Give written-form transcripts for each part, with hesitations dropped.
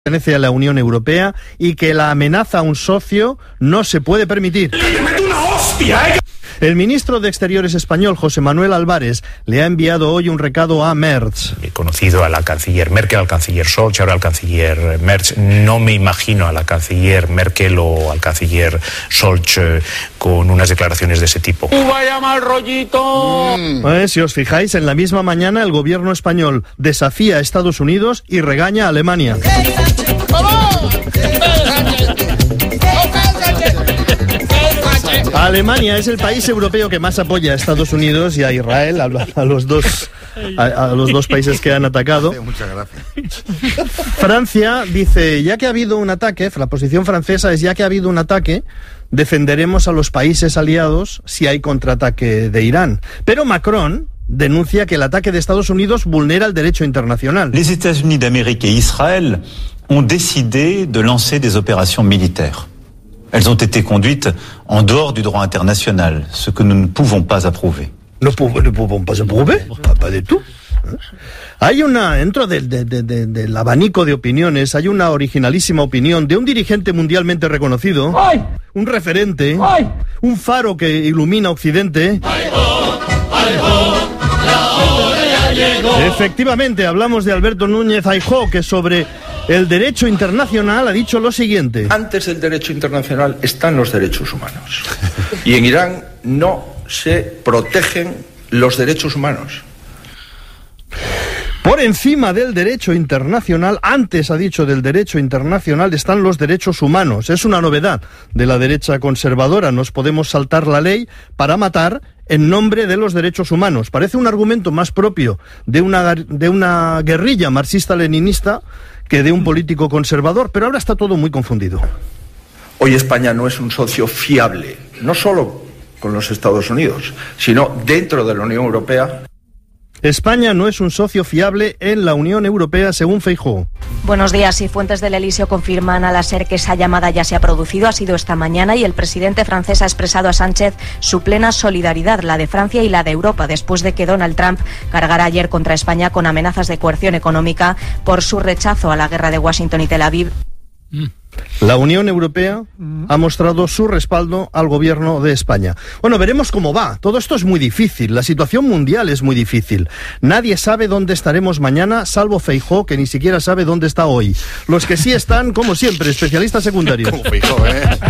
pertenece a la Unión Europea y que la amenaza a un socio no se puede permitir. El ministro de Exteriores español, José Manuel Álvarez, le ha enviado hoy un recado a Merz. He conocido a la canciller Merkel, al canciller Scholz, ahora al canciller Merz. No me imagino a la canciller Merkel o al canciller Scholz con unas declaraciones de ese tipo. ¡Vaya mal rollito! Si os fijáis, en la misma mañana el gobierno español desafía a Estados Unidos y regaña a Alemania. Alemania es el país europeo que más apoya a Estados Unidos y a Israel, a los dos países que han atacado. Muchas gracias. Francia dice, ya que ha habido un ataque, la posición francesa es, ya que ha habido un ataque, defenderemos a los países aliados si hay contraataque de Irán. Pero Macron denuncia que el ataque de Estados Unidos vulnera el derecho internacional. Les États-Unis d'Amérique et Israël ont décidé de lancer des opérations militaires. Elles ont été conduites en dehors du droit international, ce que nous ne pouvons pas approuver. No pouvons pas approuver, pas de tout. Hay una, dentro del abanico de opiniones, hay una originalísima opinión de un dirigente mundialmente reconocido, un referente, un faro que ilumina Occidente. Efectivamente, hablamos de Alberto Núñez Feijóo, que sobre el derecho internacional ha dicho lo siguiente. Antes del derecho internacional están los derechos humanos. Y en Irán no se protegen los derechos humanos. Por encima del derecho internacional, antes ha dicho del derecho internacional, están los derechos humanos. Es una novedad de la derecha conservadora. Nos podemos saltar la ley para matar en nombre de los derechos humanos. Parece un argumento más propio de una guerrilla marxista-leninista que de un político conservador, pero ahora está todo muy confundido. Hoy España no es un socio fiable, no solo con los Estados Unidos, sino dentro de la Unión Europea. España no es un socio fiable en la Unión Europea, según Feijóo. Buenos días. Y fuentes del Elíseo confirman a la SER que esa llamada ya se ha producido, ha sido esta mañana, y el presidente francés ha expresado a Sánchez su plena solidaridad, la de Francia y la de Europa, después de que Donald Trump cargara ayer contra España con amenazas de coerción económica por su rechazo a la guerra de Washington y Tel Aviv. La Unión Europea ha mostrado su respaldo al gobierno de España. Bueno, veremos cómo va. Todo esto es muy difícil. La situación mundial es muy difícil. Nadie sabe dónde estaremos mañana, salvo Feijóo, que ni siquiera sabe dónde está hoy. Los que sí están, como siempre, especialistas secundarios. Como Feijóo,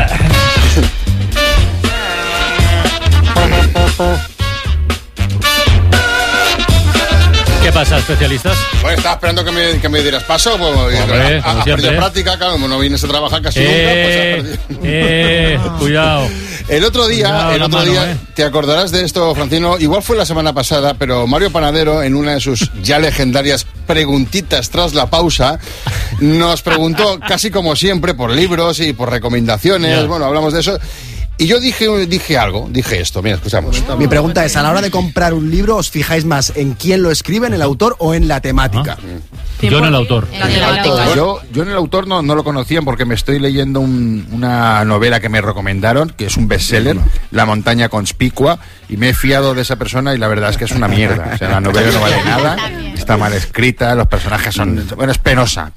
¿Qué pasa, especialistas? Bueno, estaba esperando que me dieras paso. Pues, Hombre, has perdido práctica, claro, como no vienes a trabajar casi nunca, pues has perdido. Cuidado. El otro día, te acordarás de esto, Francino, igual fue la semana pasada, pero Mario Panadero, en una de sus ya legendarias preguntitas tras la pausa, nos preguntó, casi como siempre, por libros y por recomendaciones. Yeah. Bueno, hablamos de eso. Y yo dije esto, mira, escuchamos. Mi pregunta es, a la hora de comprar un libro, ¿os fijáis más en quién lo escribe, en el autor o en la temática? Yo en el autor. Yo en el autor no lo conocía porque me estoy leyendo una novela que me recomendaron, que es un bestseller, La montaña conspicua, y me he fiado de esa persona y la verdad es que es una mierda. O sea, la novela no vale nada, está mal escrita, los personajes son... Bueno, es penosa,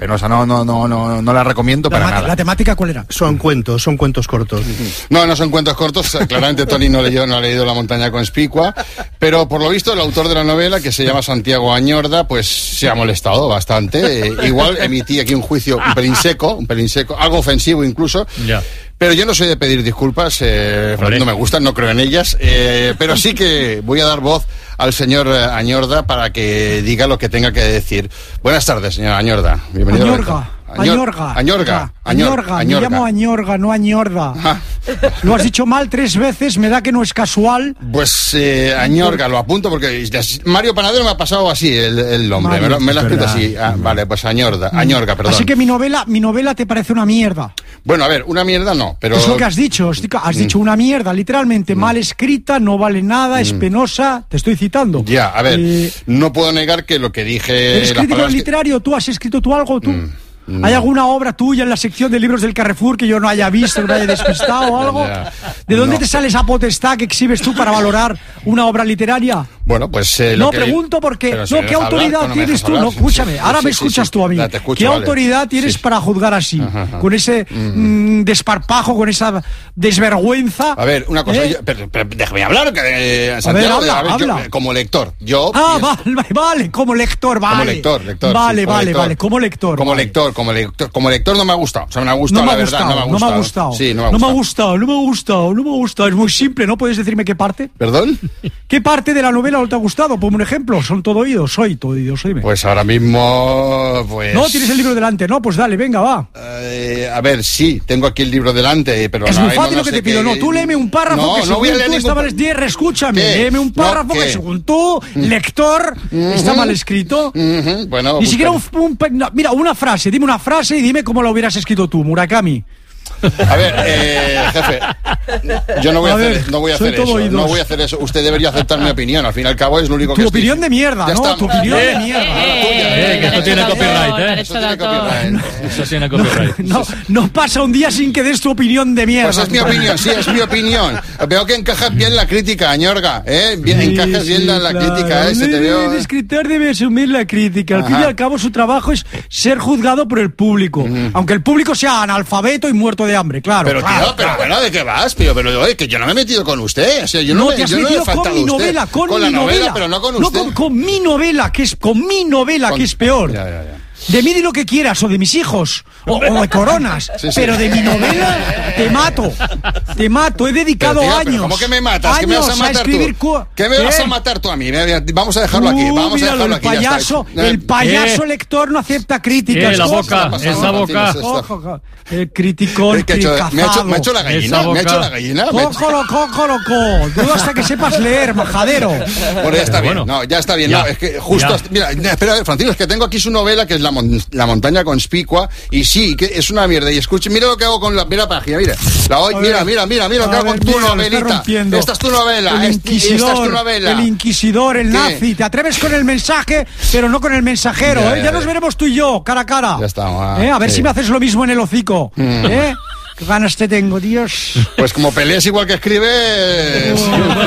no la recomiendo para nada. ¿La temática cuál era? Son cuentos cortos. No son cuentos cortos, claramente Tony no ha leído La montaña conspicua, pero por lo visto el autor de la novela, que se llama Santiago Añorda, pues se ha molestado bastante. Igual emití aquí un juicio un pelín seco, algo ofensivo incluso. Ya. Pero yo no soy de pedir disculpas, no me gustan, no creo en ellas, pero sí que voy a dar voz al señor Añorda para que diga lo que tenga que decir. Buenas tardes, señor Añorda. Bienvenido. Añorga. Me llamo Añorga, no Añorda. Lo has dicho mal 3 veces, me da que no es casual. Pues Añorga, lo apunto porque Mario Panadero me ha pasado así el nombre, me lo ha escrito así. Vale, pues Añorga, perdón. Así que mi novela te parece una mierda. Bueno, a ver, una mierda no, pero... Es lo que has dicho, dicho una mierda, literalmente, mal escrita, no vale nada, es penosa, te estoy citando. Ya, a ver, no puedo negar que lo que dije... ¿Eres crítico literario? ¿Tú has escrito algo, tú? No. ¿Hay alguna obra tuya en la sección de libros del Carrefour que yo no haya visto, que no haya despistado o algo? ¿De dónde te sale esa potestad que exhibes tú para valorar una obra literaria? Bueno, pues... no, pregunto porque... No, ¿qué autoridad tienes tú? No, escúchame, ahora me escuchas tú a mí. ¿Qué autoridad tienes para juzgar así? Con ese desparpajo, con esa desvergüenza. A ver, una cosa, pero déjame hablar, Santiago. Habla. Como lector, vale, como lector, vale. Como lector. Vale, como lector. Como lector no me ha gustado. O sea, me ha gustado, la verdad, no me ha gustado. Sí, no me ha gustado. Es muy simple, ¿no? ¿Puedes decirme qué parte? ¿Perdón? ¿Qué parte de la novela no te ha gustado? Ponme un ejemplo. Son todo oídos, soy todo oídos, dime. Pues ahora mismo, pues... No, tienes el libro delante, ¿no? Pues dale, venga, va. A ver, sí, tengo aquí el libro delante, pero... Es muy fácil lo que te pido, no, tú léeme un párrafo que según tú está mal escrito. Escúchame, léeme un párrafo que según tú, lector, está mal escrito. Bueno, ni siquiera mira, una frase, dime una frase y dime cómo la hubieras escrito tú, Murakami. A ver, jefe, yo no voy a hacer eso. Usted debería aceptar mi opinión. Al fin y al cabo es lo único que... Tu opinión de mierda, ¿no? Tu opinión de mierda. Que esto tiene copyright, Eso tiene copyright. No pasa un día sin que des tu opinión de mierda. Pues es mi opinión, sí, es mi opinión. Veo que encajas bien la crítica, Añorga, encajas bien la crítica, se te veo... El escritor debe asumir la crítica. Al fin y al cabo su trabajo es ser juzgado por el público. Aunque el público sea analfabeto y muerto de hambre, claro. Pero tío, pero bueno, ¿de qué vas? Pero que yo no me he metido con usted. O sea, yo no me he faltado con mi novela, con la novela, pero no con usted. No, con mi novela, que es peor. Ya. De mí di lo que quieras, o de mis hijos, o de Coronas, pero de mi novela te mato, he dedicado años. ¿Cómo que me matas? ¿Qué me vas a matar tú? ¿Qué me vas a matar tú a mí? Vamos a dejarlo aquí, El payaso lector no acepta críticas. Esa boca. El criticón fricazado. Me ha hecho la gallina. Cójalo. Dudo hasta que sepas leer, majadero. Bueno, ya está bien. No, ya está bien. No, es que justo... Mira, espera, Francisco, es que tengo aquí su novela, que es La montaña conspicua, y sí, que es una mierda. Y escuche, mira lo que hago con la página, mira lo que hago con tu novelita. Esta es tu novela. Esta es tu novela. El inquisidor, el nazi. Te atreves con el mensaje, pero no con el mensajero. Ya nos veremos tú y yo, cara a cara. Ya está. A ver si me haces lo mismo en el hocico. Qué ganas te tengo, Dios. Pues como peleas igual que escribes.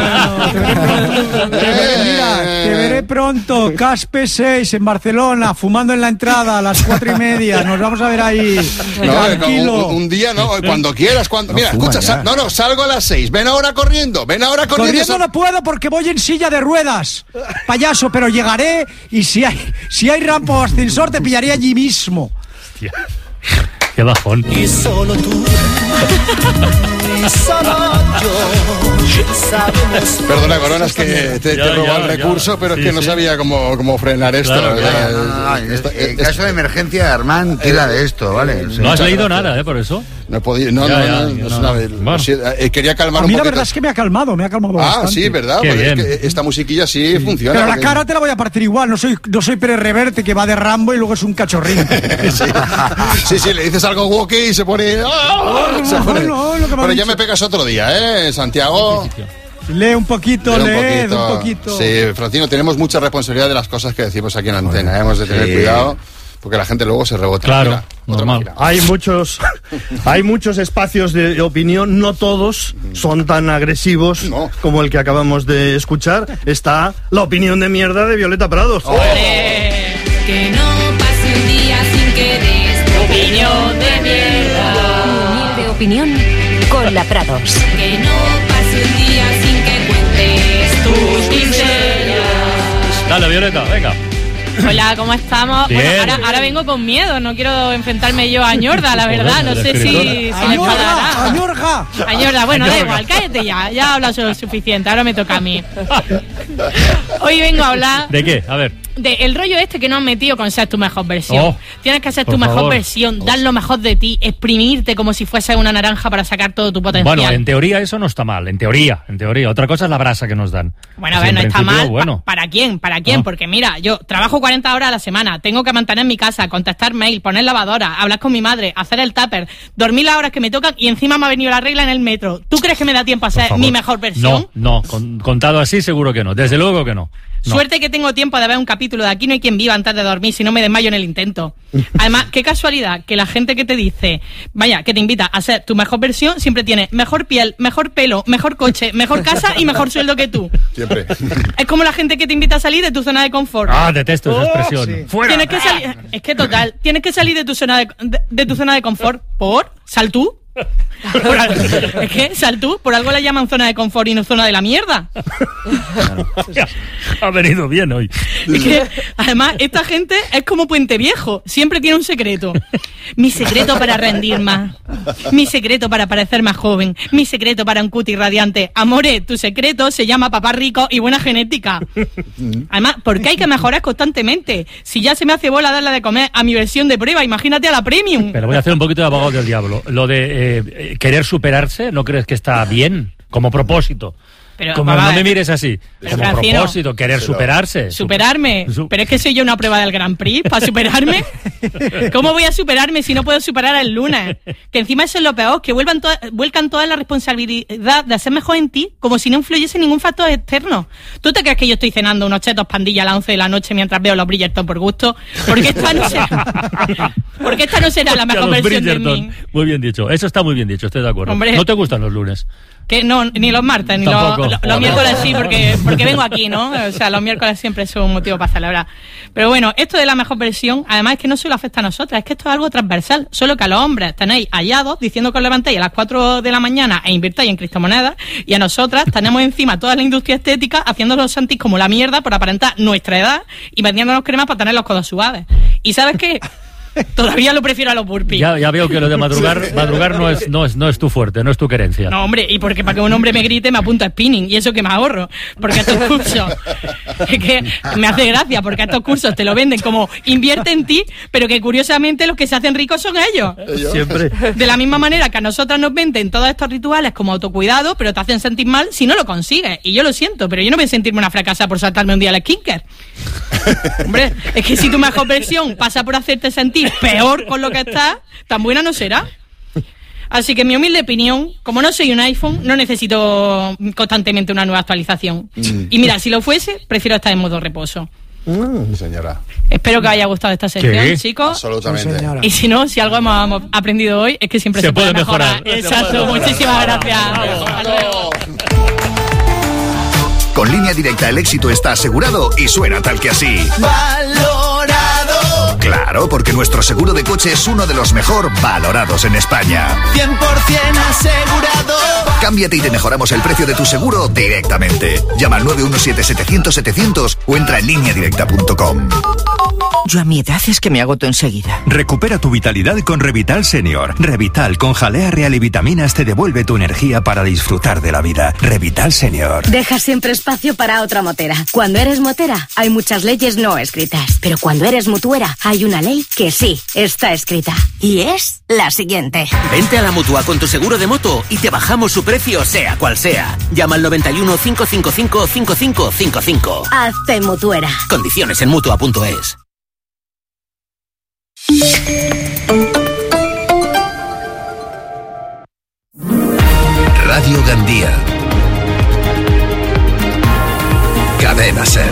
Te veré pronto, Caspe 6 en Barcelona, fumando en la entrada a las 4:30. Nos vamos a ver ahí. Tranquilo. Un día, ¿no? Cuando quieras. Mira, escucha, salgo a las 6. Ven ahora corriendo. Corriendo no puedo porque voy en silla de ruedas. Payaso, pero llegaré y si hay rampa o ascensor te pillaré allí mismo. Hostia. Qué bajón. Y solo tú, y solo yo sabemos. Perdona, Coronas, que te he robado el recurso, pero es que no sabía cómo frenar esto. En caso de emergencia, Armand, tira de esto, ¿vale? No has leído nada, por eso. No he podido, no, quería calmar un poquito. A mí la verdad es que me ha calmado bastante. Sí, ¿verdad? Pues es que esta musiquilla sí funciona. Pero la cara te la voy a partir igual, no soy Pérez Reverte que va de Rambo y luego es un cachorrín. Sí, le dices algo woke y se pone... Pero ya me pegas otro día, Santiago. Lee un poquito. Sí, Francino, tenemos mucha responsabilidad de las cosas que decimos aquí en la antena. Hemos de tener cuidado. Porque la gente luego se rebota. Claro, normal. Hay muchos espacios de opinión, no todos son tan agresivos como el que acabamos de escuchar. Está la opinión de mierda de Violeta Prados. Que no pase un día sin que des tu opinión de mierda. De opinión con la Prados. Que no pase un día sin que cuentes tus miserias. Dale, Violeta, venga. Hola, ¿cómo estamos? Bien. Bueno, ahora vengo con miedo, no quiero enfrentarme yo a Ñorda, la verdad, no sé si le enfadará. Añorda, bueno, da igual, cállate ya he hablado suficiente, ahora me toca a mí. Hoy vengo a hablar... ¿De qué? A ver. El rollo este que nos han metido con ser tu mejor versión. Tienes que ser tu mejor versión, dar lo mejor de ti, exprimirte como si fuese una naranja para sacar todo tu potencial. Bueno, en teoría eso no está mal, en teoría. Otra cosa es la brasa que nos dan. Bueno, a ver, no está mal. Bueno. ¿Para quién? Porque mira, yo trabajo 40 horas a la semana, tengo que mantener mi casa, contestar mail, poner lavadora, hablar con mi madre, hacer el tupper, dormir las horas que me tocan y encima me ha venido la regla en el metro. ¿Tú crees que me da tiempo a ser mi mejor versión? No, contado así seguro que no, desde luego que no. Suerte que tengo tiempo de ver un capítulo de Aquí no hay quien viva antes de dormir, si no me desmayo en el intento. Además, qué casualidad que la gente que te dice, vaya, que te invita a ser tu mejor versión, siempre tiene mejor piel, mejor pelo, mejor coche, mejor casa y mejor sueldo que tú. Siempre. Es como la gente que te invita a salir de tu zona de confort. Detesto esa expresión. Sí. ¡Fuera! Tienes que salir, es que total, tienes que salir de tu zona de tu zona de confort. ¿Por? ¿Sal tú? Es que, sal tú, por algo la llaman zona de confort y no zona de la mierda. Ha venido bien hoy. Es que, además, esta gente es como Puente Viejo, siempre tiene un secreto. Mi secreto para rendir más, mi secreto para parecer más joven, mi secreto para un cutis radiante. Amore, tu secreto se llama papá rico y buena genética. Además, ¿por qué hay que mejorar constantemente? Si ya se me hace bola darle de comer a mi versión de prueba, imagínate a la premium. Pero voy a hacer un poquito de abogado del diablo. Lo de querer superarse, ¿no crees que está bien? Como propósito. Pero, como papá, no me mires así. pero Como Francino, propósito, querer superarse. ¿Superarme? Pero es que soy yo una prueba del Grand Prix para superarme. ¿Cómo voy a superarme si no puedo superar el lunes? Que encima eso es lo peor, que vuelcan toda la responsabilidad de hacer mejor en ti, como si no influyese ningún factor externo. ¿Tú te crees que yo estoy cenando unos chetos pandilla a las 11 de la noche mientras veo los Bridgerton por gusto? Porque esta no será la mejor versión de mí. Muy bien dicho. Eso está muy bien dicho, estoy de acuerdo. Hombre. ¿No te gustan los lunes? Que no, ni los martes, ni los miércoles sí, porque vengo aquí, ¿no? O sea, los miércoles siempre son un motivo para celebrar. Pero bueno, esto de la mejor versión, además es que no solo afecta a nosotras, es que esto es algo transversal. Solo que a los hombres tenéis hallados diciendo que os levantéis a las 4 de la mañana e invirtáis en criptomonedas, y a nosotras tenemos encima toda la industria estética haciendo los santis como la mierda por aparentar nuestra edad y vendiéndonos cremas para tener los codos suaves. ¿Y sabes qué? Todavía lo prefiero a los burpees. Ya veo que lo de madrugar no es tu fuerte, no es tu querencia. No, hombre, y porque para que un hombre me grite me apunto a spinning, y eso que me ahorro, porque estos cursos, es que me hace gracia, porque estos cursos te lo venden como invierte en ti, pero que curiosamente los que se hacen ricos son ellos. Siempre. De la misma manera que a nosotras nos venden todos estos rituales como autocuidado, pero te hacen sentir mal si no lo consigues, y yo lo siento, pero yo no voy a sentirme una fracasada por saltarme un día al skincare. Hombre, es que si tu mejor versión pasa por hacerte sentir peor con lo que estás, tan buena no será. Así que en mi humilde opinión, como no soy un iPhone, no necesito constantemente una nueva actualización. Y mira, si lo fuese, prefiero estar en modo reposo. Señora. Espero que os haya gustado esta sección, chicos. Absolutamente. Y si no, si algo hemos aprendido hoy, es que siempre se puede mejorar. Exacto, muchísimas gracias. Hasta luego. Con Línea Directa el éxito está asegurado y suena tal que así. Valorado. Claro, porque nuestro seguro de coche es uno de los mejor valorados en España. 100% asegurado. Cámbiate y te mejoramos el precio de tu seguro directamente. Llama al 917-700-700 o entra en lineadirecta.com. Yo a mi edad es que me agoto enseguida. Recupera tu vitalidad con Revital Senior. Revital con jalea real y vitaminas te devuelve tu energía para disfrutar de la vida. Revital Senior. Deja siempre espacio para otra motera. Cuando eres motera, hay muchas leyes no escritas. Pero cuando eres mutuera, hay una ley que sí está escrita. Y es la siguiente. Vente a la Mutua con tu seguro de moto y te bajamos su precio sea cual sea. Llama al 91 555 5555. Hazte mutuera. Condiciones en Mutua.es. Radio Gandía. Cadena Ser.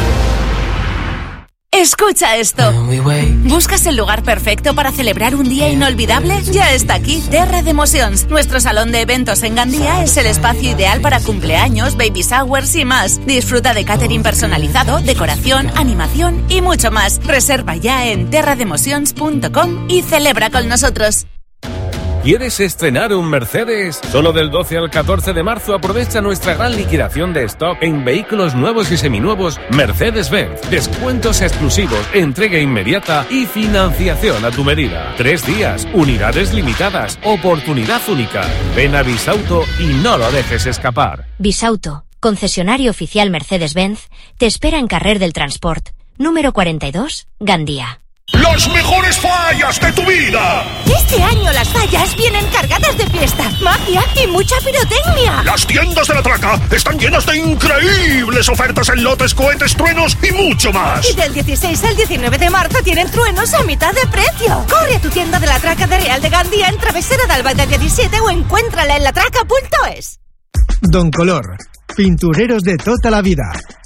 Escucha esto. ¿Buscas el lugar perfecto para celebrar un día inolvidable? Ya está aquí, Terra de Emocions. Nuestro salón de eventos en Gandía es el espacio ideal para cumpleaños, baby showers y más. Disfruta de catering personalizado, decoración, animación y mucho más. Reserva ya en terrademotions.com y celebra con nosotros. ¿Quieres estrenar un Mercedes? Solo del 12 al 14 de marzo aprovecha nuestra gran liquidación de stock en vehículos nuevos y seminuevos Mercedes-Benz. Descuentos exclusivos, entrega inmediata y financiación a tu medida. 3 días, unidades limitadas, oportunidad única. Ven a Bisauto y no lo dejes escapar. Bisauto, concesionario oficial Mercedes-Benz, te espera en Carrer del Transport, número 42, Gandía. ¡Las mejores fallas de tu vida! Este año las fallas vienen cargadas de fiesta, magia y mucha pirotecnia. Las tiendas de la Traca están llenas de increíbles ofertas en lotes, cohetes, truenos y mucho más. Y del 16 al 19 de marzo tienen truenos a mitad de precio. Corre a tu tienda de la Traca de Real de Gandía en Travesera de Albaida 17 o encuéntrala en latraca.es. Don Color, pintureros de tota la vida.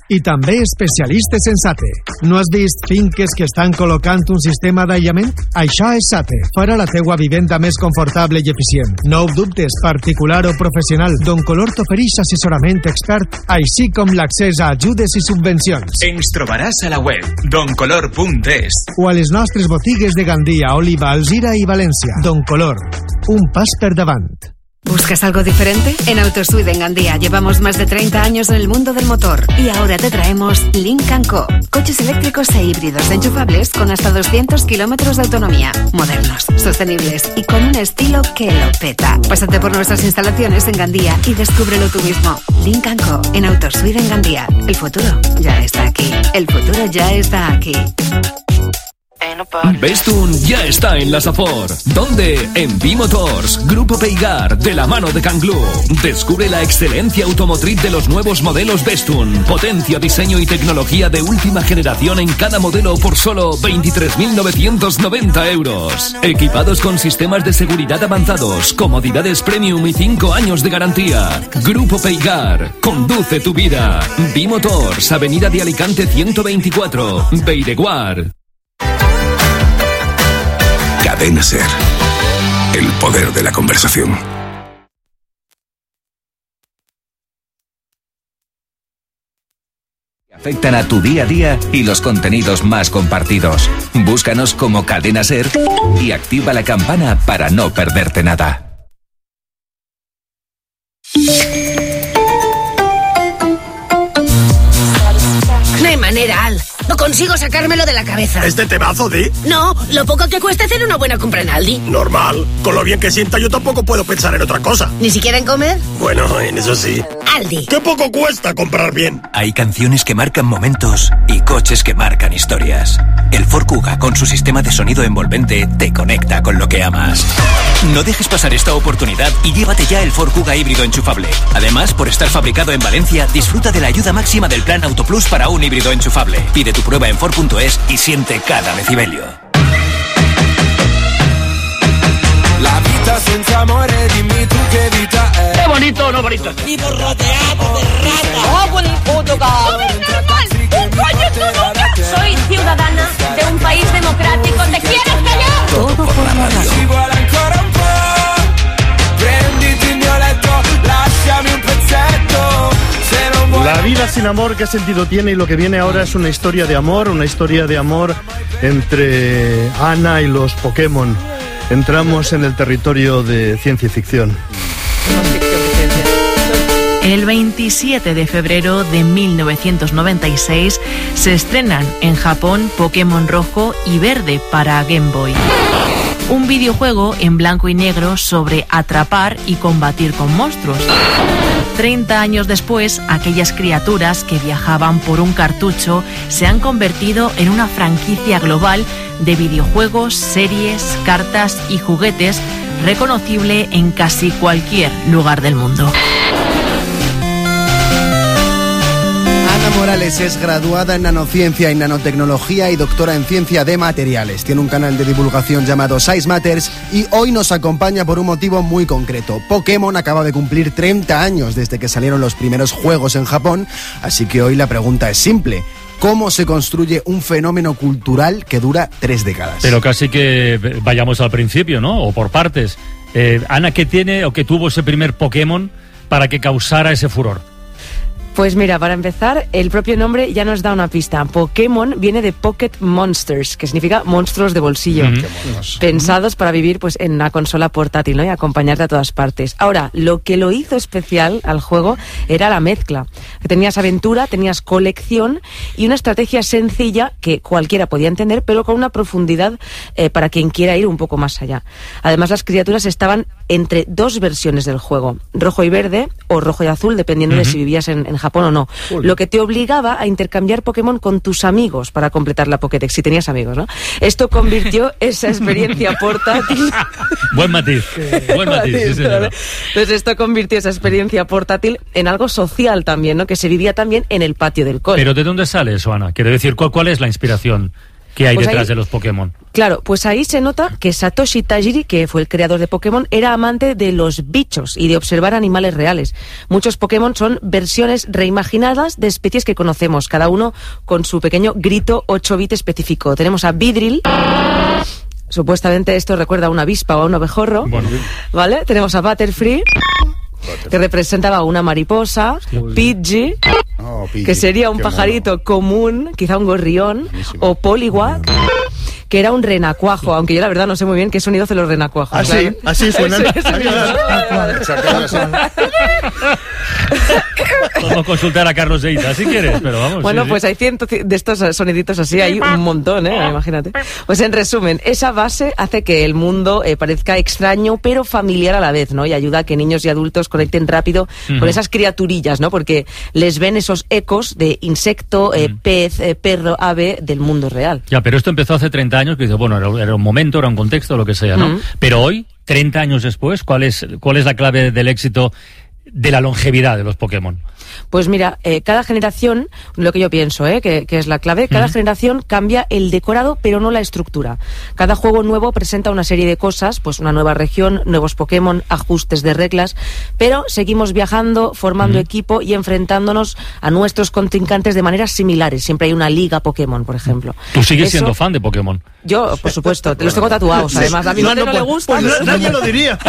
I també especialistes en SATE. No has vist finques que estan col·locant un sistema d'aïllament? Això és SATE. Farà la teua vivenda més confortable i eficient. No ho dubtes, particular o professional. Doncolor t'ofereix assessorament expert, així com l'accés a ajudes i subvencions. Ens trobaràs a la web doncolor.es o a les nostres botigues de Gandia, Oliva, Alzira i València. Doncolor, un pas per davant. ¿Buscas algo diferente? En Autosuite en Gandía llevamos más de 30 años en el mundo del motor y ahora te traemos Lynk & Co. Coches eléctricos e híbridos enchufables con hasta 200 kilómetros de autonomía. Modernos, sostenibles y con un estilo que lo peta. Pásate por nuestras instalaciones en Gandía y descúbrelo tú mismo. Lynk & Co. en Autosuite en Gandía. El futuro ya está aquí. El futuro ya está aquí. Bestun ya está en la Safor. ¿Dónde? En B-Motors, Grupo Peigar, de la mano de Canglú. Descubre la excelencia automotriz de los nuevos modelos Bestun. Potencia, diseño y tecnología de última generación en cada modelo por solo 23.990 euros. Equipados con sistemas de seguridad avanzados, comodidades premium y 5 años de garantía. Grupo Peigar, conduce tu vida. B-Motors, Avenida de Alicante 124, Beireguar. Cadena SER. El poder de la conversación. Afectan a tu día a día y los contenidos más compartidos. Búscanos como Cadena SER y activa la campana para no perderte nada. No hay manera, Al. No consigo sacármelo de la cabeza. ¿Este temazo, Di? No, lo poco que cuesta hacer una buena compra en Aldi. Normal. Con lo bien que sienta, yo tampoco puedo pensar en otra cosa. ¿Ni siquiera en comer? Bueno, en eso sí. Aldi. ¿Qué poco cuesta comprar bien? Hay canciones que marcan momentos y coches que marcan historias. El Ford Kuga, con su sistema de sonido envolvente, te conecta con lo que amas. No dejes pasar esta oportunidad y llévate ya el Ford Kuga híbrido enchufable. Además, por estar fabricado en Valencia, disfruta de la ayuda máxima del plan Autoplus para un híbrido enchufable. Pide tu prueba en Ford.es y siente cada decibelio. La vita senza amore, dimmi tu che vita è. ¿Qué bonito o no bonito? Vivo rodeado de ratas. ¡Oh, en Portugal! ¡Un coño tú nunca! Soy ciudadana de un país democrático. ¿Te quieres callar? Todo por la radio. Ci vuole ancora un po'. Prenditi il mio letto, lasciami un pezzetto. Se non vuoi. La vida sin amor, ¿qué sentido tiene? Y lo que viene ahora es una historia de amor entre Ana y los Pokémon. Entramos en el territorio de ciencia y ficción. El 27 de febrero de 1996 se estrenan en Japón Pokémon Rojo y Verde para Game Boy. Un videojuego en blanco y negro sobre atrapar y combatir con monstruos. 30 años después, aquellas criaturas que viajaban por un cartucho se han convertido en una franquicia global de videojuegos, series, cartas y juguetes reconocible en casi cualquier lugar del mundo. Ana Morales es graduada en nanociencia y nanotecnología y doctora en ciencia de materiales. Tiene un canal de divulgación llamado Size Matters y hoy nos acompaña por un motivo muy concreto. Pokémon acaba de cumplir 30 años desde que salieron los primeros juegos en Japón, así que hoy la pregunta es simple. ¿Cómo se construye un fenómeno cultural que dura 3 décadas? Pero casi que vayamos al principio, ¿no? O por partes. Ana, ¿qué tiene o qué tuvo ese primer Pokémon para que causara ese furor? Pues mira, para empezar, el propio nombre ya nos da una pista. Pokémon viene de Pocket Monsters, que significa monstruos de bolsillo. Pensados para vivir pues en una consola portátil, ¿no? Y acompañarte a todas partes. Ahora, lo que lo hizo especial al juego era la mezcla. Que tenías aventura, tenías colección y una estrategia sencilla que cualquiera podía entender, pero con una profundidad para quien quiera ir un poco más allá. Además, las criaturas estaban entre 2 versiones del juego, rojo y verde o rojo y azul, dependiendo de si vivías en Japón o no. Lo que te obligaba a intercambiar Pokémon con tus amigos para completar la Pokédex, si tenías amigos, ¿no? Esto convirtió esa experiencia portátil... Buen matiz, sí, señora. Entonces esto convirtió esa experiencia portátil en algo social también, ¿no? Que se vivía también en el patio del cole. ¿Pero de dónde sale eso, Ana? Quiero decir, ¿cuál es la inspiración ¿Qué hay Pues detrás ahí- de los Pokémon? Claro, pues ahí se nota que Satoshi Tajiri, que fue el creador de Pokémon, era amante de los bichos y de observar animales reales. Muchos Pokémon son versiones reimaginadas de especies que conocemos, cada uno con su pequeño grito 8-bit específico. Tenemos a Vidril. Supuestamente esto recuerda a una avispa o a un abejorro. ¿Vale? Tenemos a Butterfree, que representaba a una mariposa. Pidgey, que sería un qué pajarito común, quizá un gorrión. O Poliwag, que era un renacuajo, aunque yo la verdad no sé muy bien qué sonido hacen los renacuajos. Así, claro. así suenan. Podemos consultar a Carlos Eita si quieres, pero vamos. Bueno, sí, pues sí. hay cientos de estos soniditos así, hay un montón, imagínate. Pues en resumen, esa base hace que el mundo parezca extraño, pero familiar a la vez, ¿no? Y ayuda a que niños y adultos conecten rápido con esas criaturillas, ¿no? Porque les ven esos ecos de insecto, pez, perro, ave del mundo real. Ya, pero esto empezó hace 30 años, que dice, bueno, era un momento, era un contexto, lo que sea, ¿no? Pero hoy, 30 años después, ¿cuál es la clave del éxito, de la longevidad de los Pokémon? Pues mira, cada generación, lo que yo pienso, que es la clave, cada generación cambia el decorado, pero no la estructura. Cada juego nuevo presenta una serie de cosas, pues una nueva región, nuevos Pokémon, ajustes de reglas, pero seguimos viajando, formando equipo y enfrentándonos a nuestros contrincantes de maneras similares. Siempre hay una liga Pokémon, por ejemplo. ¿Tú sigues Eso- siendo fan de Pokémon? Yo, por supuesto, los tengo tatuados, además. A mi madre no le gusta. Pues nadie lo diría.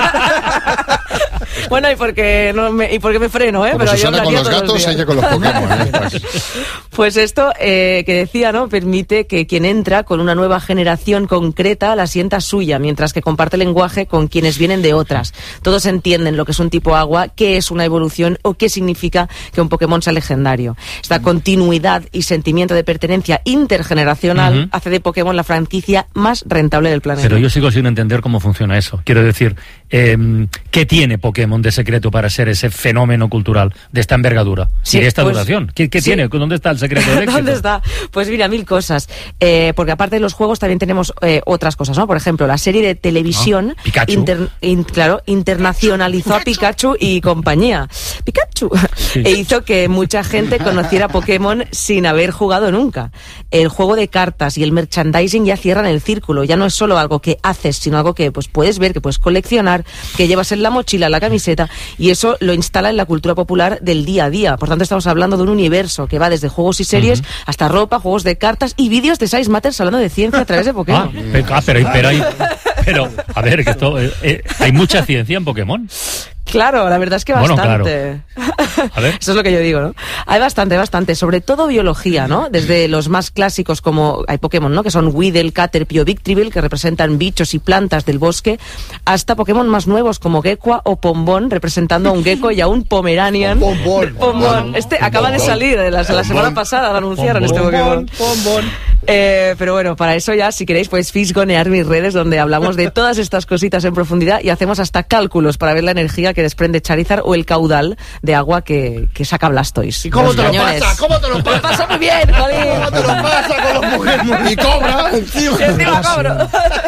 Bueno, y porque me freno, Como pero yo Susana con hablaría los todos gatos, días. ella con los Pokémon. Pues esto que decía, ¿no? Permite que quien entra con una nueva generación concreta la sienta suya, mientras que comparte lenguaje con quienes vienen de otras. Todos entienden lo que es un tipo agua, qué es una evolución o qué significa que un Pokémon sea legendario. Esta continuidad y sentimiento de pertenencia intergeneracional hace de Pokémon la franquicia más rentable del planeta. Pero yo sigo sin entender cómo funciona eso. Quiero decir, ¿qué tiene Pokémon de secreto para ser ese fenómeno cultural de esta envergadura Sí, y de esta pues, duración? ¿Qué sí. tiene? ¿Dónde está el secreto del éxito? ¿Dónde está? Pues mira, mil cosas. Porque aparte de los juegos también tenemos otras cosas, ¿no? Por ejemplo, la serie de televisión Pikachu. internacionalizó a Pikachu y compañía. Pikachu. Sí. E hizo que mucha gente conociera Pokémon sin haber jugado nunca. El juego de cartas y el merchandising ya cierran el círculo. Ya no es solo algo que haces, sino algo que pues puedes ver, que puedes coleccionar, que llevas en la mochila, en la camiseta, y eso lo instala en la cultura popular del día a día. Por tanto, estamos hablando de un universo que va desde juegos y series hasta ropa, juegos de cartas y vídeos de Size Matters hablando de ciencia a través de Pokémon. Pero, a ver, que esto, hay mucha ciencia en Pokémon. Claro, la verdad es que Bueno, bastante. A ver. Eso es lo que yo digo, ¿no? Hay bastante, sobre todo biología, ¿no? Desde los más clásicos como hay Pokémon, ¿no? Que son Weedle, Caterpie o Victreebel, que representan bichos y plantas del bosque, hasta Pokémon más nuevos como Gekua o Pombón, representando a un gecko y a un Pomeranian. Pombón. Este acaba de salir, la semana pasada lo anunciaron este Pokémon. Pero bueno, para eso ya, si queréis, pues fisgonear mis redes donde hablamos de todas estas cositas en profundidad y hacemos hasta cálculos para ver la energía que desprende Charizard o el caudal de agua que saca Blastoise. ¿Y cómo te lo cañones. pasa? ¿Cómo te lo Me pasa? lo paso muy bien, Jolín. ¿Cómo te lo pasa con los Pokémon? Y cobra encima. Y encima cobro.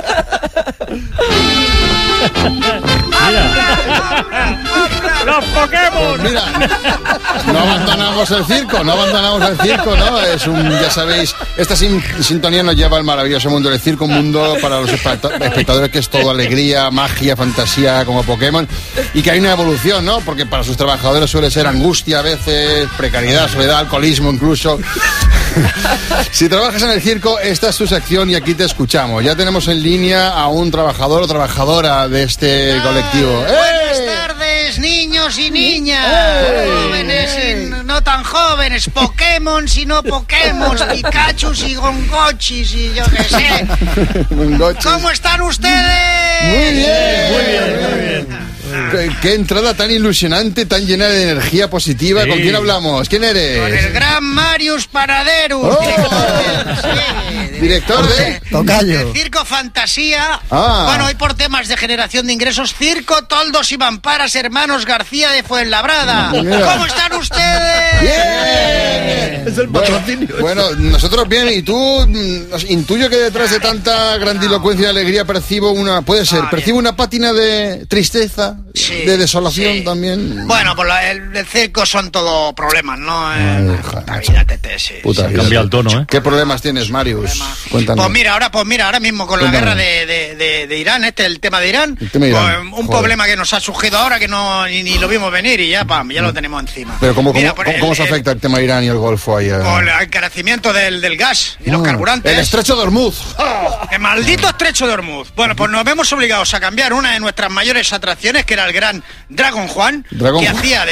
¡Los Pokémon! Mira, no abandonamos el circo, ¿no? Es ya sabéis, esta sintonía nos lleva al maravilloso mundo del circo, un mundo para los espectadores que es todo alegría, magia, fantasía como Pokémon, y que hay una evolución, ¿no? Porque para sus trabajadores suele ser angustia a veces, precariedad, soledad, alcoholismo incluso. Si trabajas en el circo, esta es tu sección y aquí te escuchamos. Ya tenemos en línea a un trabajador o trabajadora de este colectivo. Buenas tardes, niños y niñas, jóvenes y no tan jóvenes, Pokémon y no Pokémon, Pikachus y Gongochis y yo qué sé. ¿Cómo están ustedes? Muy bien. Qué entrada tan ilusionante, tan llena de energía positiva. Sí. ¿Con quién hablamos? ¿Quién eres? Con el gran Marius Paraderus, Director de de Circo Fantasía. Ah. Bueno, hoy por temas de generación de ingresos, Circo Toldos y Mamparas, hermanos García de Fuenlabrada. Mira. ¿Cómo están ustedes? Bien. Es el patrocinio. Bueno, nosotros bien, y tú, intuyo que detrás de tanta grandilocuencia y alegría percibo una pátina de tristeza, de desolación también. Bueno, pues el circo son todo problemas, ¿no? Puta vida, Tete, sí. Puta vida. Cambia el tono, ¿eh? ¿Qué problemas tienes, Marius? Cuéntanos. Pues mira, ahora mismo con la guerra de Irán, el tema de Irán, un problema que nos ha surgido ahora que no ni lo vimos venir y ya lo tenemos encima. Pero ¿cómo se afecta el tema Irán y el Golfo ahí? Con el encarecimiento del gas y los carburantes. El estrecho de Hormuz. El maldito estrecho de Hormuz. Bueno, pues nos vemos obligados a cambiar una de nuestras mayores atracciones, que era el gran Dragon Juan, que hacía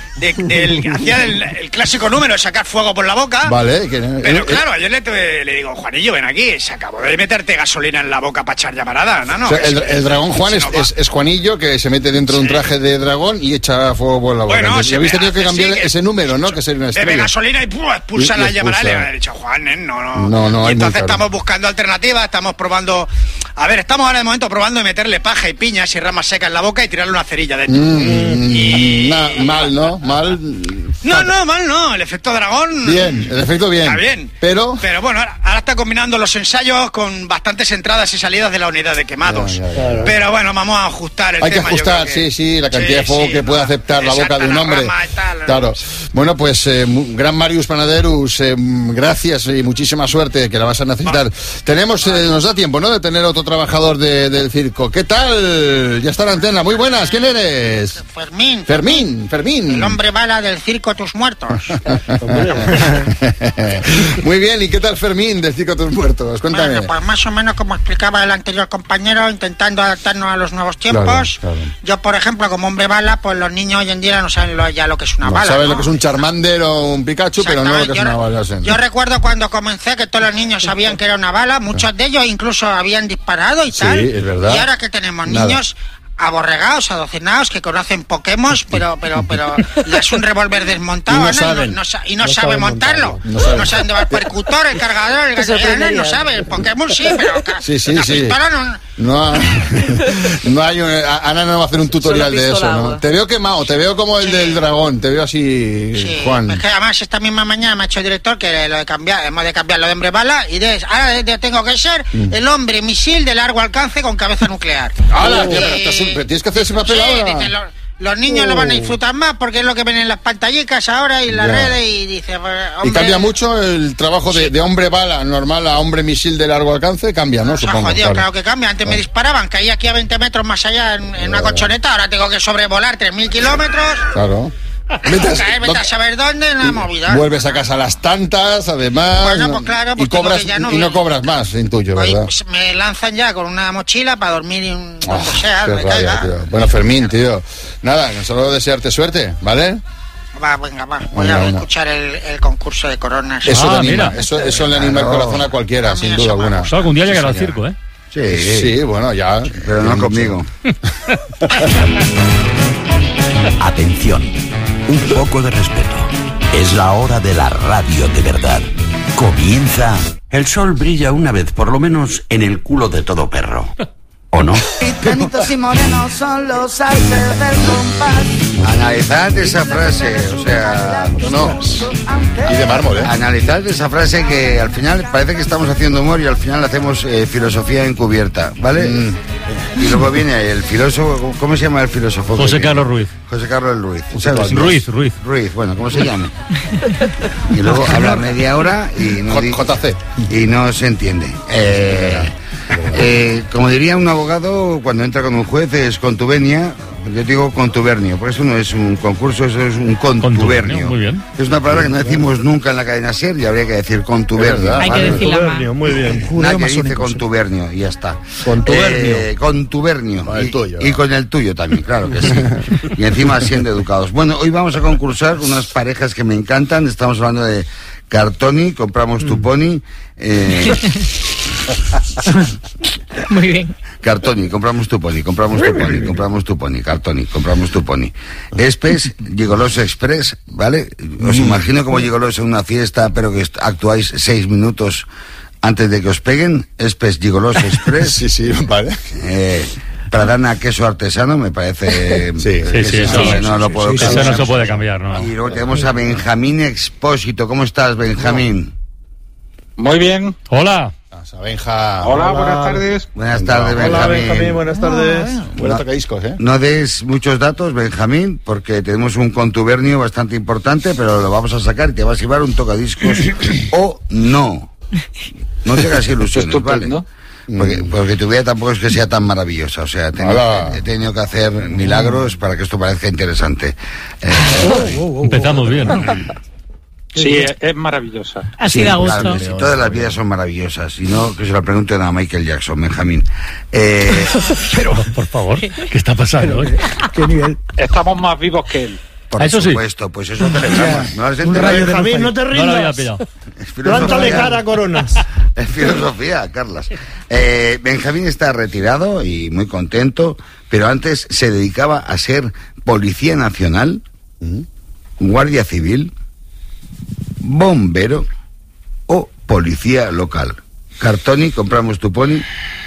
el clásico número de sacar fuego por la boca. Vale. Pero claro, ayer le digo, Juanillo, ven aquí, se acabó de meterte gasolina en la boca para echar llamarada, ¿no? O sea, el Dragón Juan es Juanillo, que se mete dentro de un traje de dragón y echa fuego por la boca. Bueno, y habéis tenido que cambiar ese número, ¿no? Que sería una estrella. Bebe gasolina y expulsa la llamarada. Le he dicho, Juan, no. Y entonces estamos buscando alternativas, estamos probando. A ver, estamos ahora de momento probando de meterle paja y piñas y ramas secas en la boca y tirarle una cerilla dentro. Mal, ¿no? Mal. No, mal no. El efecto dragón. Bien, el efecto bien. Está bien. Pero bueno, ahora está combinando los ensayos con bastantes entradas y salidas de la unidad de quemados. Claro. Pero bueno, vamos a ajustar el tema. Hay que ajustar, sí, la cantidad de fuego que puede aceptar la boca de un hombre. Claro. Bueno, pues gran Marius Panaderus, gracias y muchísima suerte, que la vas a necesitar. Nos da tiempo, ¿no?, de tener otro trabajador del circo. ¿Qué tal? Ya está la antena. Muy buenas. ¿Quién eres? Fermín. El hombre bala del circo Tus Muertos. Muy bien. ¿Y qué tal, Fermín, del circo Tus Muertos? Cuéntame. Bueno, pues más o menos como explicaba el anterior compañero, intentando adaptarnos a los nuevos tiempos. Claro. Yo, por ejemplo, como hombre bala, pues los niños hoy en día no saben ya lo que es una bala. Saben lo que es un Charmander o un Pikachu, pero no lo que es una bala. Yo recuerdo cuando comencé que todos los niños sabían que era una bala, muchos de ellos incluso habían disparado y tal. Sí, es verdad. Y ahora que tenemos niños aborregados, adocinados, que conocen Pokémon, pero es un revólver desmontado, y no saben montarlo. No saben llevar el percutor, el cargador, el gasolina, no saben. El Pokémon sí, pero la pistola no hay Ana no va a hacer un tutorial de eso, ¿no? Te veo quemado, te veo como el del dragón, te veo así, Juan. Es que además esta misma mañana me ha hecho el director que hemos de cambiar lo de hombre bala y ahora tengo que ser el hombre misil de largo alcance con cabeza nuclear. ¡Hala! Pero tienes que hacer ese papel ahora. Dicen, los niños lo van a disfrutar más porque es lo que ven en las pantallicas ahora y en las redes y dice... Pues, hombre, y cambia mucho el trabajo de hombre bala normal a hombre misil de largo alcance, cambia, ¿no? Supongo. Jodido, claro que cambia. Antes me disparaban, caía aquí a 20 metros más allá en una colchoneta, ahora tengo que sobrevolar 3.000 kilómetros. Claro. Vete a saber dónde, una movida. Vuelves a casa a las tantas, además. Bueno, pues claro, pues no cobras más, intuyo, ¿verdad? Pues me lanzan ya con una mochila para dormir donde sea, me caiga. Bueno, Fermín, tío. Nada, solo desearte suerte, ¿vale? Venga, voy a escuchar el concurso de coronas. Eso le anima el corazón a cualquiera, sin duda alguna. Pues algún día llegará al circo, ¿eh? Sí, bueno, ya. Pero no conmigo. Atención, un poco de respeto. Es la hora de la radio de verdad. Comienza. El sol brilla una vez, por lo menos, en el culo de todo perro. ¿O no? Bonitos y morenos son los alces del compás. Analizad esa frase, o sea, no. Y de mármol, ¿eh? Analizad esa frase que al final parece que estamos haciendo humor y al final hacemos filosofía encubierta, ¿vale? Y luego viene el filósofo, ¿cómo se llama el filósofo? José Carlos Ruiz. José Carlos Ruiz. ¿Sabes? Ruiz, bueno, ¿cómo se llama? Y luego habla media hora y no JC. Y no se entiende. Como diría un abogado cuando entra con un juez, es contubenia. Yo digo contubernio, porque eso no es un concurso, eso es un contubernio. Muy bien. Es una palabra que no decimos nunca en la cadena SER y habría que decir contubernio. Hay que decirla más. Muy bien. Nadie dice contubernio y ya está. Contubernio. Con el tuyo. Y con el tuyo también, claro que sí. Y encima siendo educados. Bueno, hoy vamos a concursar unas parejas que me encantan. Estamos hablando de Cartoni, compramos tu pony. Muy bien. Cartoni, compramos tu pony, Cartoni, compramos tu pony. Espes, Gigolos Express, ¿vale? Os imagino como Gigolos en una fiesta, pero que actuáis 6 minutos antes de que os peguen. Espes, Gigolos Express. Sí, vale. Pradana, queso artesano, me parece... Sí, eso no lo puedo cambiar. Eso no se puede cambiar, ¿no? Y luego tenemos a Benjamín Expósito. ¿Cómo estás, Benjamín? Muy bien. Hola. Benja. Hola, buenas tardes. Buenas tardes, Benjamín. Hola, Benjamín, buenas tardes. Buena tocadiscos, ¿eh? No des muchos datos, Benjamín, porque tenemos un contubernio bastante importante, pero lo vamos a sacar y te vas a llevar un tocadiscos o no. No te hagas ilusiones, ¿vale? Porque tu vida tampoco es que sea tan maravillosa. O sea, he tenido que hacer milagros para que esto parezca interesante. Empezamos bien, ¿no? Sí, es maravillosa. Así da gusto. Claro, sí, todas las vidas son maravillosas. Si no, que se lo pregunten a Michael Jackson, Benjamín. Pero, por favor, ¿qué está pasando hoy? ¿Qué nivel? Estamos más vivos que él. Por supuesto, pues eso celebramos. ¿No has entendido? Benjamín, no te rindas. No lo había pillado. Plántale cara a Coronas. Es filosofía, Carlas. Benjamín está retirado y muy contento, pero antes se dedicaba a ser policía nacional, guardia civil, bombero o policía local. Cartoni, compramos tu pony.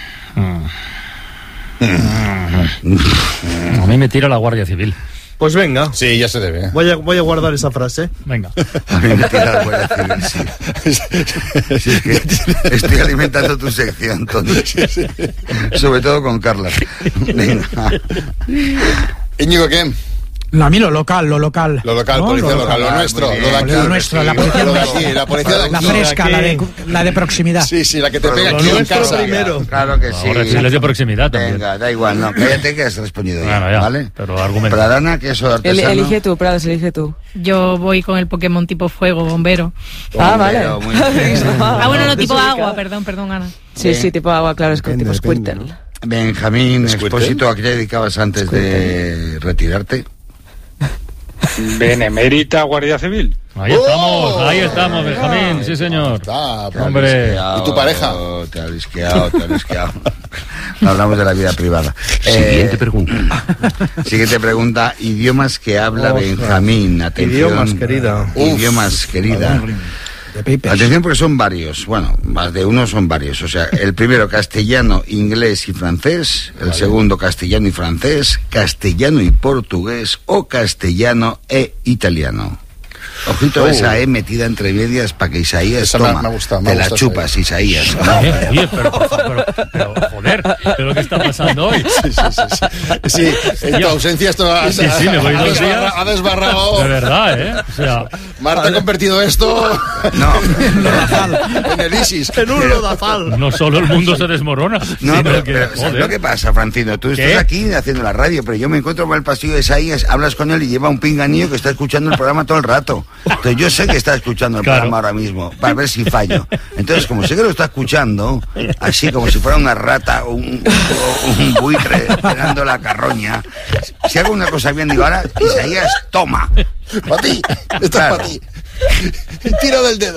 A mí me tira la Guardia Civil. Pues venga. Sí, ya se debe. Voy a guardar esa frase. Venga. A mí me tira la Guardia Civil, sí. Sí, es que estoy alimentando tu sección, Tony. Sobre todo con Carla. Venga. Íñigo, ¿qué? No, a mí lo local. Lo local, ¿no? Policía local, lo nuestro, lo de aquí. Lo nuestro, la policía de aquí, la policía de aquí. La fresca, la de proximidad. Sí, la que te pega aquí en casa. Primero. Claro que sí. Ahora sí les de proximidad también. Venga, da igual, no, cállate que has respondido ya, Bueno, ya, ¿vale? pero argumento. Pradana, queso artesano. Elige tú, Prados, elige tú. Yo voy con el Pokémon tipo fuego, bombero. Vale. Muy bien. Bueno, no, tipo agua, perdón, Ana. Sí, tipo agua, claro, es que tipo Squirtle. Benjamín Expósito, ¿a qué te dedicabas antes de retirarte? Benemérita Guardia Civil. Ahí estamos, Benjamín, sí señor. Hombre. ¿Y tu pareja? Te ha disqueado. No hablamos de la vida privada. Siguiente pregunta. Siguiente pregunta. Idiomas que habla Benjamín. Atención. Idiomas, querida. Atención porque son varios. Bueno, más de uno son varios. O sea, el primero castellano, inglés y francés. El segundo castellano y francés. Castellano y portugués. O castellano e italiano. Ojito a esa metida entre medias para que Isaías toma. Me gusta, te la chupas, Isaías. Oye, pero joder, ¿pero qué está pasando hoy? Sí, en tu ausencia esto me voy 2 días. Ha desbarrado. De verdad, ¿eh? O sea, Marta ha convertido esto en el ISIS. En un lodazal. No solo el mundo se desmorona. No, sino pero ¿sabes lo que pasa, Francino? Tú estás aquí haciendo la radio, pero yo me encuentro por el pasillo de Isaías, hablas con él y lleva un pinganillo que está escuchando el programa todo el rato. Entonces yo sé que está escuchando el programa ahora mismo, para ver si fallo. Entonces, como sé que lo está escuchando, así como si fuera una rata o un buitre esperando la carroña, si hago una cosa bien, digo, ahora, Isaías, toma. Para ti, esto es para ti. Tiro del dedo.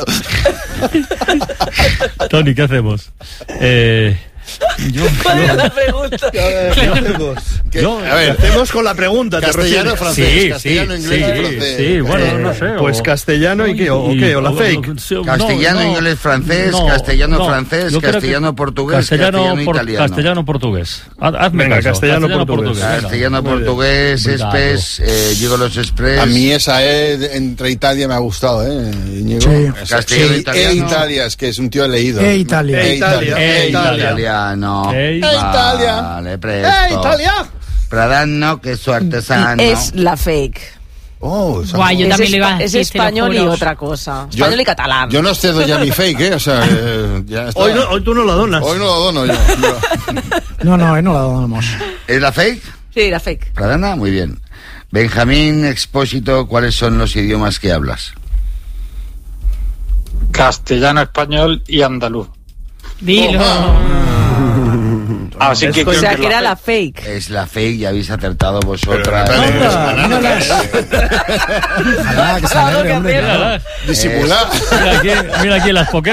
Tony, ¿qué hacemos? ¿Cuál es la pregunta? A ver, hacemos con la pregunta. Castellano, francés, castellano, inglés y francés. Sí, bueno, no sé. Pues castellano y qué, o la fake. Castellano, inglés, francés, castellano, francés, castellano, portugués, castellano, italiano. Castellano, portugués. Hazme Venga, caso. castellano, portugués. Castellano, portugués, Espes, Gigolos Express. A mí esa entre Italia me ha gustado, Íñigo. Sí. Castellano, italiano. Italia, es que es un tío leído. Italia. Italia. Italia. Vale, presto. Italia. Pradano, queso artesano. Es la fake. Guay, yo también le iba a decir. Es español y otra cosa. Español y catalán. Yo no cedo ya mi fake, O sea, ya está. Hoy tú no la donas. Hoy no lo dono yo. No la donamos. ¿Es la fake? Sí, la fake. Pradana, muy bien. Benjamín Expósito, ¿cuáles son los idiomas que hablas? Castellano, español y andaluz. Dilo. Así que o sea, que era la fake. Es la fake y habéis acertado vosotras. Ojalá que se alegre, hombre. Disimular. Mira aquí las Pokémon.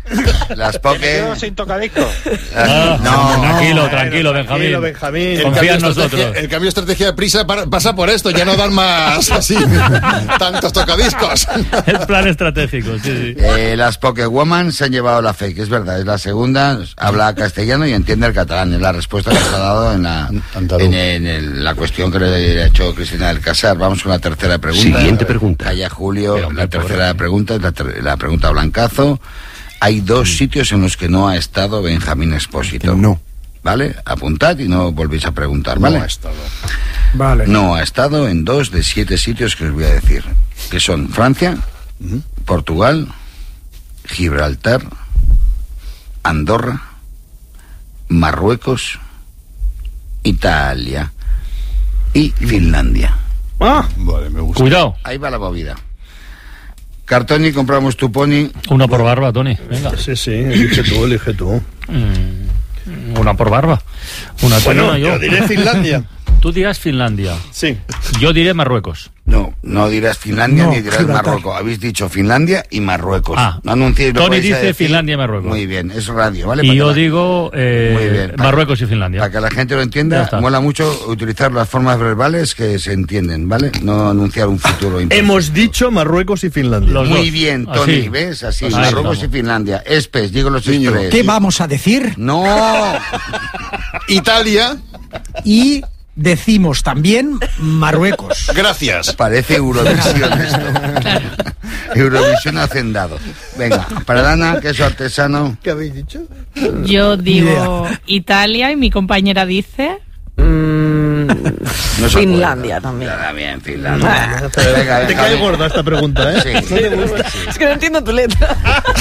Las Poké... sin tocadiscos. Tranquilo, Benjamín. Confía en nosotros. El cambio de estrategia de Prisa pasa por esto, ya no dan más así tantos tocadiscos. El plan estratégico, sí. Las Pokéwoman se han llevado la fake, es verdad, es la segunda, habla castellano y entiende el catalán, es la respuesta que se ha dado en la cuestión que le ha hecho Cristina del Casar. Vamos con la tercera pregunta. Siguiente pregunta. Calla Julio, la tercera pregunta es la pregunta Blancazo. Hay 2 sitios en los que no ha estado Benjamín Expósito. No. ¿Vale? Apuntad y no volvéis a preguntar, ¿vale? No ha estado. Vale. No ha estado en 2 de 7 sitios que os voy a decir, que son Francia, Portugal, Gibraltar, Andorra, Marruecos, Italia y Finlandia. Vale, me gusta. Cuidado. Ahí va la movida. Cartoni, compramos tu pony. Una por barba, Tony. Venga. Sí, elige tú. Una por barba. Una tú, Bueno, una yo. yo diré Finlandia. Tú dirás Finlandia. Sí. Yo diré Marruecos. No dirás Finlandia No, ni dirás Gibraltar. Marruecos. Habéis dicho Finlandia y Marruecos. No anunciéis lo que Tony vais a dice decir. Finlandia y Marruecos. Muy bien, es radio, ¿vale? Y Para yo que digo Muy bien. Marruecos y Finlandia. Para que la gente lo Ya entienda, está. mola mucho utilizar las formas verbales que se entienden, ¿vale? No anunciar un futuro imprevisto. Hemos dicho Marruecos y Finlandia. Muy bien, Tony, Así. ¿ves? Así, Así Marruecos estamos. y Finlandia. Espes, digo los express. ¿Qué vamos a decir? No. Italia. Y decimos también Marruecos. Gracias. Parece Eurovisión esto. Eurovisión hacendado. Venga, para Dana, queso artesano. ¿Qué habéis dicho? Yo digo Italia y mi compañera dice... No se Finlandia también. También, Finlandia. Venga, te cae gorda esta pregunta, ¿eh? Sí. No te gusta. Es que no entiendo tu letra.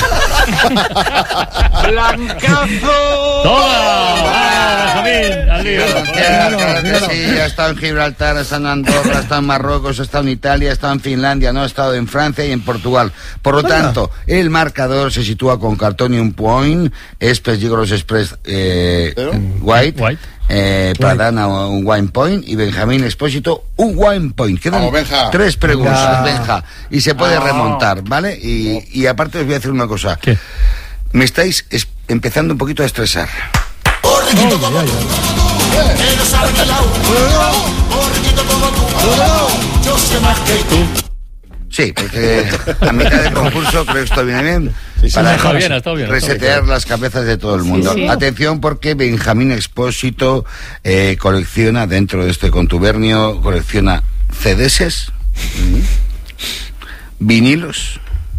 ¡Blancazo! ¡Toma! Benjamín, al lío. Claro que sí, ha estado en Gibraltar, ha estado en Andorra, ha estado en Marruecos, ha estado en Italia, ha estado en Finlandia, no ha estado en Francia y en Portugal. Por lo tanto, el marcador se sitúa con Cartoni un point, Espes Gigolos Express White. Pradana un wine point y Benjamín Expósito un wine point. Quedan Vamos, Benja. 3 preguntas, Venga. Benja, y se puede remontar, ¿vale? Y aparte os voy a decir una cosa. ¿Qué? Me estáis empezando un poquito a estresar. Sí, porque a mitad del concurso creo que esto viene bien para está bien, resetear las cabezas de todo el mundo. Sí. Atención, porque Benjamín Expósito colecciona, dentro de este contubernio, colecciona CDs, vinilos,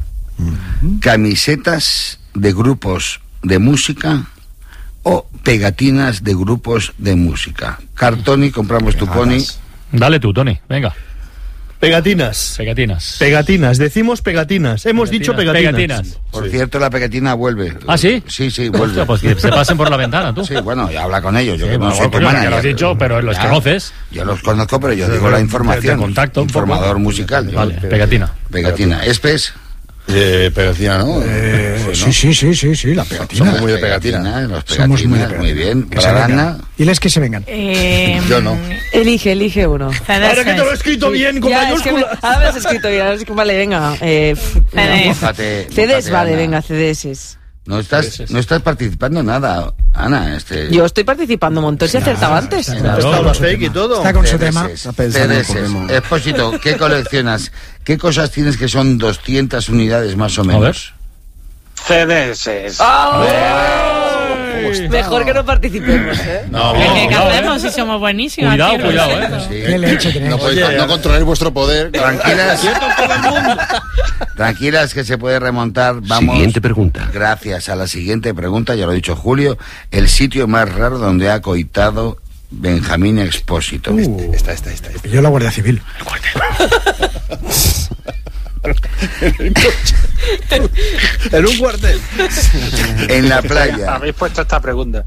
camisetas de grupos de música o pegatinas de grupos de música. Cartoni, compramos tu pony. Dale tú, Tony, venga. Pegatinas. Decimos pegatinas. Hemos dicho pegatinas. Por cierto, la pegatina vuelve. ¿Ah, sí? Sí, vuelve. Hostia, pues que se pasen por la ventana, tú. Sí, bueno, y habla con ellos. Yo que no bueno, soy tu pues ya manager. lo has dicho, pero los conoces. Yo los conozco, pero yo digo la información. Te contacto un poco. Informador musical. Vale, pegatina. Espes. Pegatina, ¿no? Sí, la pegatina. Somos muy de pegatina. Los Somos muy de pegatinas, muy bien. Que se Para vengan. Ana. Diles que se vengan. Yo no. Elige uno. Ahora que te lo he escrito bien, con Ya, es que mayúsculas. ahora me lo has escrito bien. Ahora es que, vale, venga. Mójate, CDs, vale, Ana. venga, CDs. No estás participando en nada, Ana. Yo estoy participando un montón, si he acertado antes. Está la fake y todo. Está con su tema. CDs. Expósito, ¿qué coleccionas? ¿Qué cosas tienes que son 200 unidades más o A ver. menos? CDs. Mejor que no participemos, ¿eh? ¿Qué hacemos si somos buenísimos? Cuidado, Quiero cuidado, decir. ¿Qué leche tenemos? No controláis vuestro poder. Tranquilas que se puede remontar. Vamos. Siguiente pregunta. Gracias a la siguiente pregunta, ya lo ha dicho Julio, el sitio más raro donde ha coitado Benjamín Expósito. Esta. Yo la Guardia Civil. En un cuartel. En la playa. Habéis puesto esta pregunta.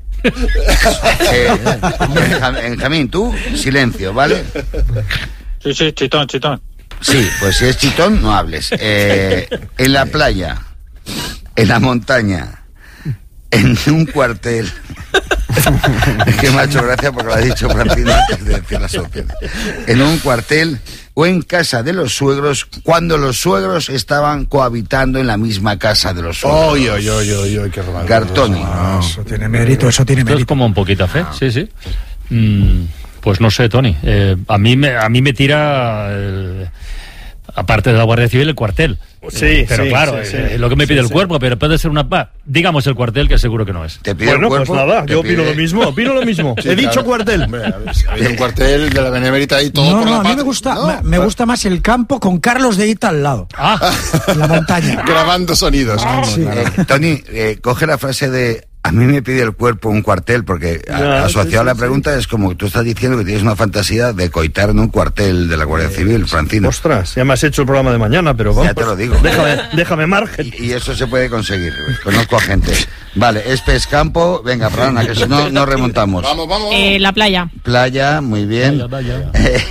Benjamín, tú, silencio, ¿vale? Sí, chitón. Sí, pues si es chitón, no hables. En la playa, en la montaña, en un cuartel Es que me ha hecho gracia porque lo ha dicho Francino antes de decir las opciones. En un cuartel o en casa de los suegros, cuando los suegros estaban cohabitando en la misma casa de los suegros. ¡Oy, qué romántico! Gartoni. Eso tiene mérito, Esto es como un poquito fe, sí. Pues no sé, Tony. A mí me tira, aparte de la Guardia Civil, el cuartel. Sí, pero sí, claro, sí, es lo que me pide el cuerpo, pero puede ser digamos el cuartel, que seguro que no es. ¿Te pide Bueno, el cuerpo? pues nada, yo opino lo mismo. Sí, He dicho cuartel. Hombre, hay un cuartel de la Benemérita ahí todo por la a mí me gusta, me gusta más el campo con Carlos de Ita al lado. En la montaña. Grabando sonidos. Sí. Tony, coge la frase de a mí me pide el cuerpo un cuartel, porque asociado a la pregunta es como que tú estás diciendo que tienes una fantasía de coitar en un cuartel de la Guardia Civil, Francino. Ostras, ya me has hecho el programa de mañana, pero vamos. Ya te lo digo. Déjame margen. Y eso se puede conseguir. Conozco a gente. Vale, es Pescampo. Venga, Prana, que si no, no remontamos. Vamos. La playa. Playa, muy bien. Playa.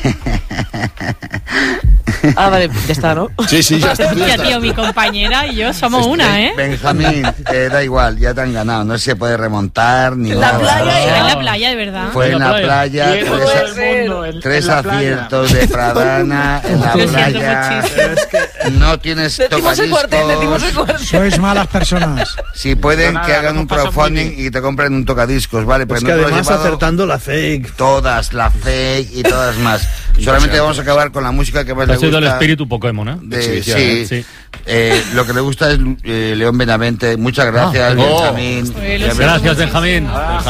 Vale, ya está, ¿no? Sí, ya está. Hostia, tío, mi compañera y yo somos una, ¿eh? Benjamín, da igual, ya te han ganado. No se puede remontar ni nada. Fue en la playa, de verdad. Fue en la playa. Tres aciertos de Pradana en la playa. No tienes tocadiscos. Sois malas personas. Si pueden, que hagan un crowdfunding y te compren un tocadiscos, ¿vale? Pues no que además acertando la fake. Todas, la fake y todas más. Solamente vamos a acabar con la música que más le gusta. Ha sido el espíritu Pokémon, ¿eh? Sí. Lo que le gusta es León Benavente. Muchas gracias, Benjamín. Gracias, Benjamín.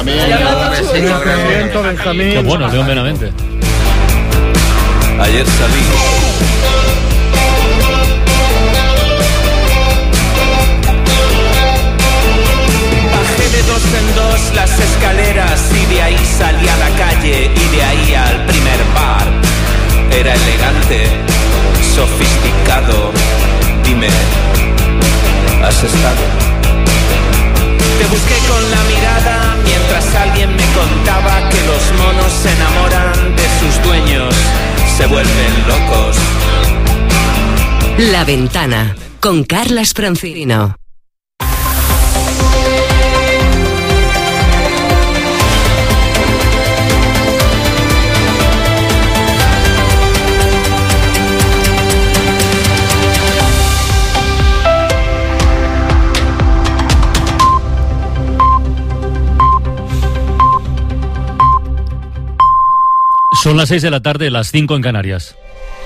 Benjamín. Qué bueno, León Benavente. Ayer salí. Bajé de 2 en 2 las escaleras y de ahí salí a la calle y de ahí al primer bar. Era elegante, sofisticado. Dime, ¿has estado? Te busqué con la mirada mientras alguien me contaba que los monos se enamoran de sus dueños, se vuelven locos. La Ventana, con Carlas Francino. Son las 6 de la tarde, las 5 en Canarias.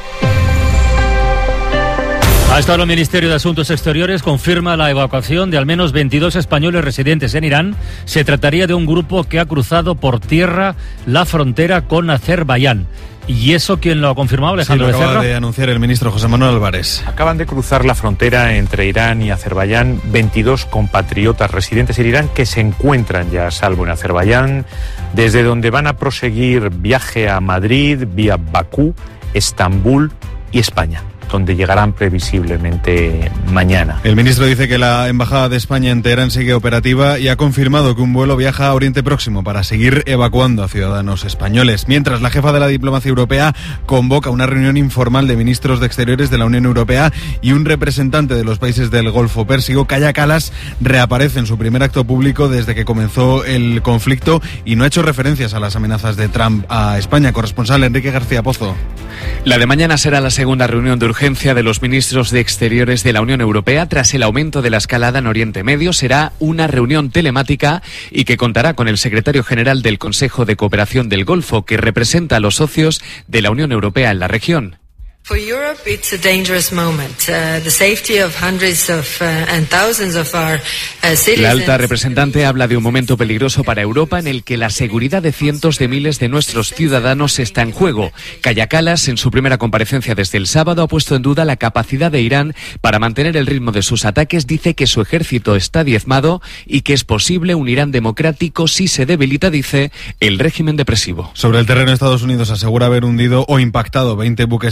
A esta hora el Ministerio de Asuntos Exteriores confirma la evacuación de al menos 22 españoles residentes en Irán. Se trataría de un grupo que ha cruzado por tierra la frontera con Azerbaiyán. ¿Y eso quién lo ha confirmado, Alejandro Becerra? Becerra? Acaba de anunciar el ministro José Manuel Álvarez. Acaban de cruzar la frontera entre Irán y Azerbaiyán 22 compatriotas residentes en Irán que se encuentran ya a salvo en Azerbaiyán, desde donde van a proseguir viaje a Madrid, vía Bakú, Estambul y España, donde llegarán previsiblemente mañana. El ministro dice que la Embajada de España en Teherán sigue operativa y ha confirmado que un vuelo viaja a Oriente Próximo para seguir evacuando a ciudadanos españoles. Mientras, la jefa de la diplomacia europea convoca una reunión informal de ministros de Exteriores de la Unión Europea y un representante de los países del Golfo Pérsico, Kaja Kallas, reaparece en su primer acto público desde que comenzó el conflicto y no ha hecho referencias a las amenazas de Trump a España. Corresponsal Enrique García Pozo. La de mañana será la segunda reunión de urgencia de los ministros de Exteriores de la Unión Europea tras el aumento de la escalada en Oriente Medio. Será una reunión telemática y que contará con el secretario general del Consejo de Cooperación del Golfo, que representa a los socios de la Unión Europea en la región. For Europe, it's a dangerous moment. The safety of hundreds of and thousands of our citizens. La alta representante habla de un momento peligroso para Europa en el que la seguridad de cientos de miles de nuestros ciudadanos está en juego. Kaja Kallas, en su primera comparecencia desde el sábado, ha puesto en duda la capacidad de Irán para mantener el ritmo de sus ataques. Dice que su ejército está diezmado y que es posible un Irán democrático si se debilita, dice, el régimen depresivo. Sobre el terreno, Estados Unidos asegura haber hundido o impactado 20 buques iraníes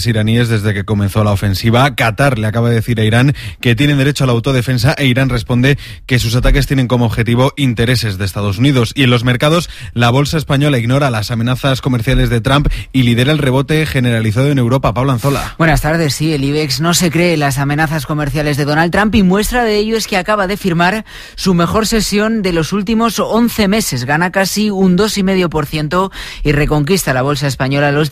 meses desde que comenzó la ofensiva. Qatar le acaba de decir a Irán que tienen derecho a la autodefensa e Irán responde que sus ataques tienen como objetivo intereses de Estados Unidos. Y en los mercados, la bolsa española ignora las amenazas comerciales de Trump y lidera el rebote generalizado en Europa. Pablo Anzola. Buenas tardes. Sí, el IBEX no se cree las amenazas comerciales de Donald Trump y muestra de ello es que acaba de firmar su mejor sesión de los últimos 11 meses. Gana casi un 2,5% y reconquista la bolsa española los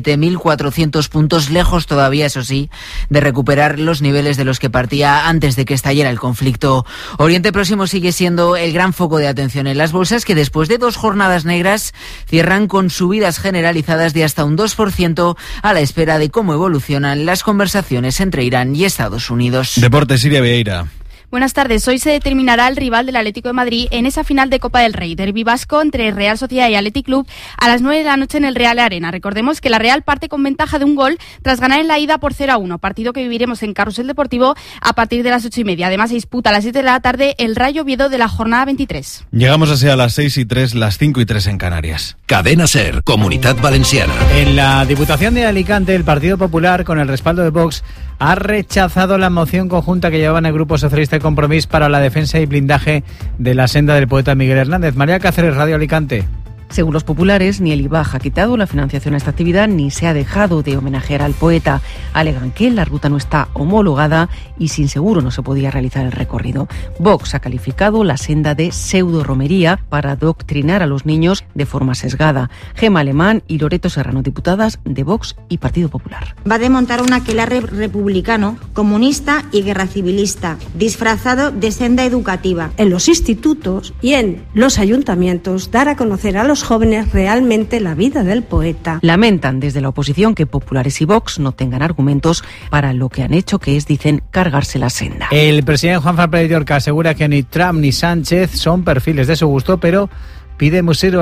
17.400 puntos, lejos todavía, eso sí, de recuperar los niveles de los que partía antes de que estallara el conflicto. Oriente Próximo sigue siendo el gran foco de atención en las bolsas, que después de 2 jornadas negras cierran con subidas generalizadas de hasta un 2% a la espera de cómo evolucionan las conversaciones entre Irán y Estados Unidos. Deportes, Siria Vieira. Buenas tardes. Hoy se determinará el rival del Atlético de Madrid en esa final de Copa del Rey, derbi vasco entre Real Sociedad y Athletic Club a las 9 de la noche en el Real Arena. Recordemos que la Real parte con ventaja de un gol tras ganar en la ida por 0-1, partido que viviremos en Carrusel Deportivo a partir de las 8:30. Además se disputa a las 7 de la tarde el Rayo Oviedo de la jornada 23. Llegamos así a las 6:03, las 5:03 en Canarias. Cadena SER, Comunidad Valenciana. En la Diputación de Alicante, el Partido Popular, con el respaldo de Vox, ha rechazado la moción conjunta que llevaban el Grupo Socialista y Compromís para la defensa y blindaje de la senda del poeta Miguel Hernández. María Cáceres, Radio Alicante. Según los populares, ni el IBAJ ha quitado la financiación a esta actividad ni se ha dejado de homenajear al poeta. Alegan que la ruta no está homologada y sin seguro no se podía realizar el recorrido. Vox ha calificado la senda de pseudo-romería para adoctrinar a los niños de forma sesgada. Gema Alemán y Loreto Serrano, diputadas de Vox y Partido Popular. Va a desmontar un aquelarre republicano, comunista y guerra civilista, disfrazado de senda educativa. En los institutos y en los ayuntamientos, dar a conocer a los jóvenes realmente la vida del poeta. Lamentan desde la oposición que populares y Vox no tengan argumentos para lo que han hecho, que es, dicen, cargarse la senda. El presidente Juan Pérez Llorca asegura que ni Trump ni Sánchez son perfiles de su gusto, pero pide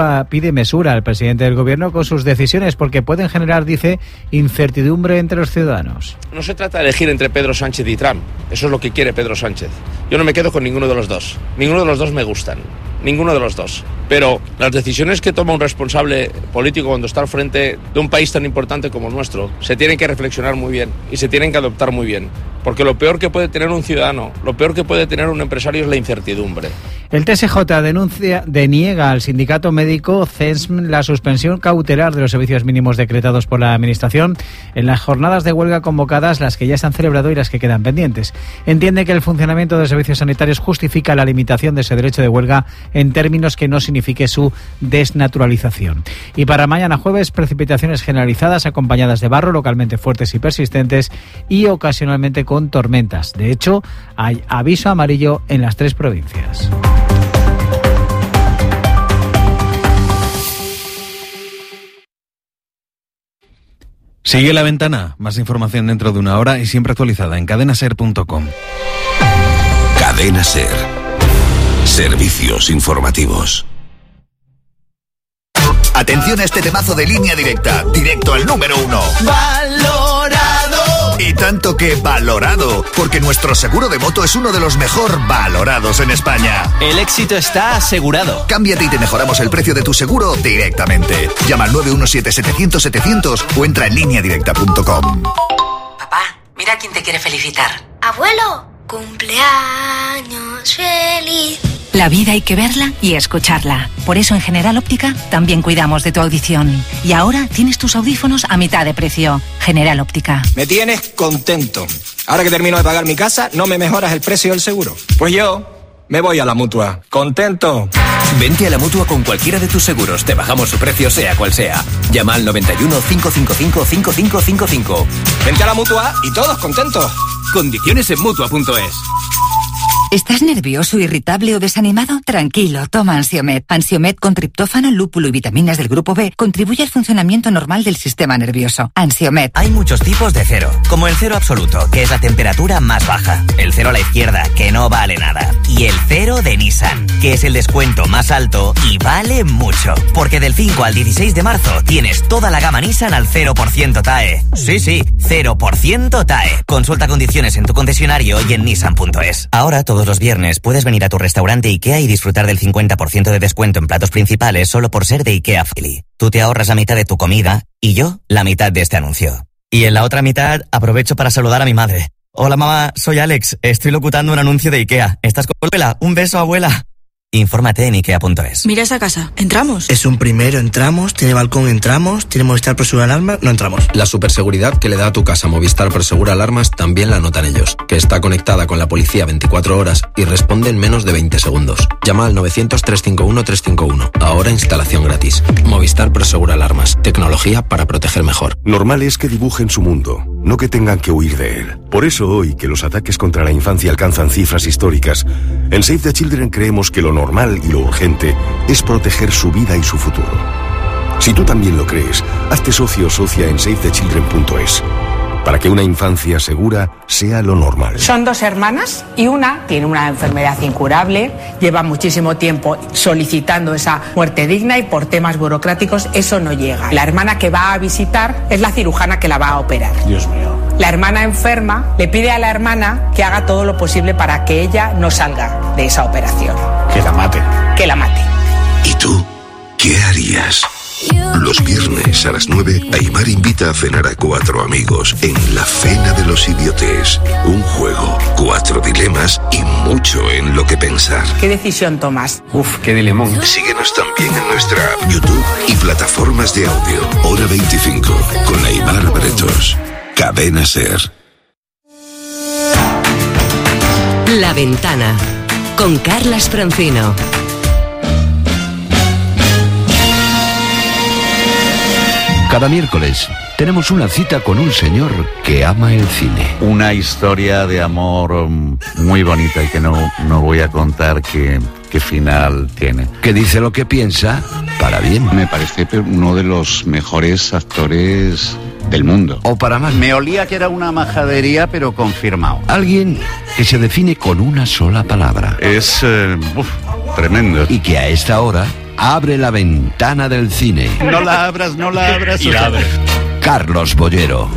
mesura al presidente del gobierno con sus decisiones porque pueden generar, dice, incertidumbre entre los ciudadanos. No se trata de elegir entre Pedro Sánchez y Trump. Eso es lo que quiere Pedro Sánchez. Yo no me quedo con ninguno de los dos. Ninguno de los dos me gustan. Ninguno de los dos. Pero las decisiones que toma un responsable político cuando está al frente de un país tan importante como el nuestro se tienen que reflexionar muy bien y se tienen que adoptar muy bien. Porque lo peor que puede tener un ciudadano, lo peor que puede tener un empresario es la incertidumbre. El TSJ deniega al sindicato médico CESM la suspensión cautelar de los servicios mínimos decretados por la Administración en las jornadas de huelga convocadas, las que ya se han celebrado y las que quedan pendientes. Entiende que el funcionamiento de los servicios sanitarios justifica la limitación de ese derecho de huelga en términos que no signifique su desnaturalización. Y para mañana jueves, precipitaciones generalizadas acompañadas de barro, localmente fuertes y persistentes y ocasionalmente con tormentas. De hecho, hay aviso amarillo en las 3 provincias. Sigue La Ventana. Más información dentro de una hora y siempre actualizada en cadenaser.com. Cadena SER. Servicios informativos. Atención a este temazo de Línea Directa, directo al número 1. ¡Valorado! Y tanto que valorado, porque nuestro seguro de moto es uno de los mejor valorados en España. El éxito está asegurado. Cámbiate y te mejoramos el precio de tu seguro directamente. Llama al 917-700-700 o entra en lineadirecta.com. Papá, mira quién te quiere felicitar. Abuelo, cumpleaños feliz. La vida hay que verla y escucharla. Por eso en General Óptica también cuidamos de tu audición. Y ahora tienes tus audífonos a mitad de precio. General Óptica. Me tienes contento. Ahora que termino de pagar mi casa, ¿no me mejoras el precio del seguro? Pues yo me voy a la Mutua. ¡Contento! Vente a la Mutua con cualquiera de tus seguros. Te bajamos su precio sea cual sea. Llama al 91 555 5555. Vente a la Mutua y todos contentos. Condiciones en Mutua.es. ¿Estás nervioso, irritable o desanimado? Tranquilo, toma Ansiomed. Ansiomed con triptófano, lúpulo y vitaminas del grupo B contribuye al funcionamiento normal del sistema nervioso. Ansiomed. Hay muchos tipos de cero, como el cero absoluto, que es la temperatura más baja. El cero a la izquierda, que no vale nada. Y el cero de Nissan, que es el descuento más alto y vale mucho. Porque del 5 al 16 de marzo tienes toda la gama Nissan al 0% TAE. Sí, 0% TAE. Consulta condiciones en tu concesionario y en Nissan.es. Ahora todos los viernes puedes venir a tu restaurante IKEA y disfrutar del 50% de descuento en platos principales solo por ser de IKEA Philly. Tú te ahorras la mitad de tu comida y yo la mitad de este anuncio. Y en la otra mitad aprovecho para saludar a mi madre. Hola mamá, soy Alex, estoy locutando un anuncio de IKEA. ¿Estás con abuela? Un beso, abuela. Infórmate en ikea.es. Mira esa casa, ¿entramos? Es un primero, entramos, tiene balcón, entramos, tiene Movistar Prosegura Alarmas, no entramos. La superseguridad que le da a tu casa Movistar Prosegura Alarmas también la notan ellos, que está conectada con la policía 24 horas y responde en menos de 20 segundos. Llama al 900-351-351. Ahora instalación gratis. Movistar Prosegura Alarmas. Tecnología para proteger mejor. Normal es que dibujen su mundo, no que tengan que huir de él. Por eso hoy, que los ataques contra la infancia alcanzan cifras históricas, en Save the Children creemos que lo normal y lo urgente es proteger su vida y su futuro. Si tú también lo crees, hazte socio o socia en SaveTheChildren.es para que una infancia segura sea lo normal. Son 2 hermanas y una tiene una enfermedad incurable, lleva muchísimo tiempo solicitando esa muerte digna y por temas burocráticos eso no llega. La hermana que va a visitar es la cirujana que la va a operar. Dios mío. La hermana enferma le pide a la hermana que haga todo lo posible para que ella no salga de esa operación. Que la mate. Que la mate. ¿Y tú qué harías? Los viernes a las 9, Aimar invita a cenar a 4 amigos en La Cena de los Idiotes. Un juego, 4 dilemas y mucho en lo que pensar. ¿Qué decisión tomas? Uf, qué dilemón. Síguenos también en nuestra app, YouTube y plataformas de audio. Hora 25, con Aimar Bretos. Cadena SER. La Ventana, con Carlas Francino. Cada miércoles tenemos una cita con un señor que ama el cine. Una historia de amor muy bonita y que no voy a contar qué final tiene. Que dice lo que piensa para bien. Me parece uno de los mejores actores del mundo. O para mal. Me olía que era una majadería, pero confirmado. Alguien que se define con una sola palabra. Es tremendo. Y que a esta hora abre la ventana del cine. No la abras, no la abras. Y la abres. Carlos Bollero.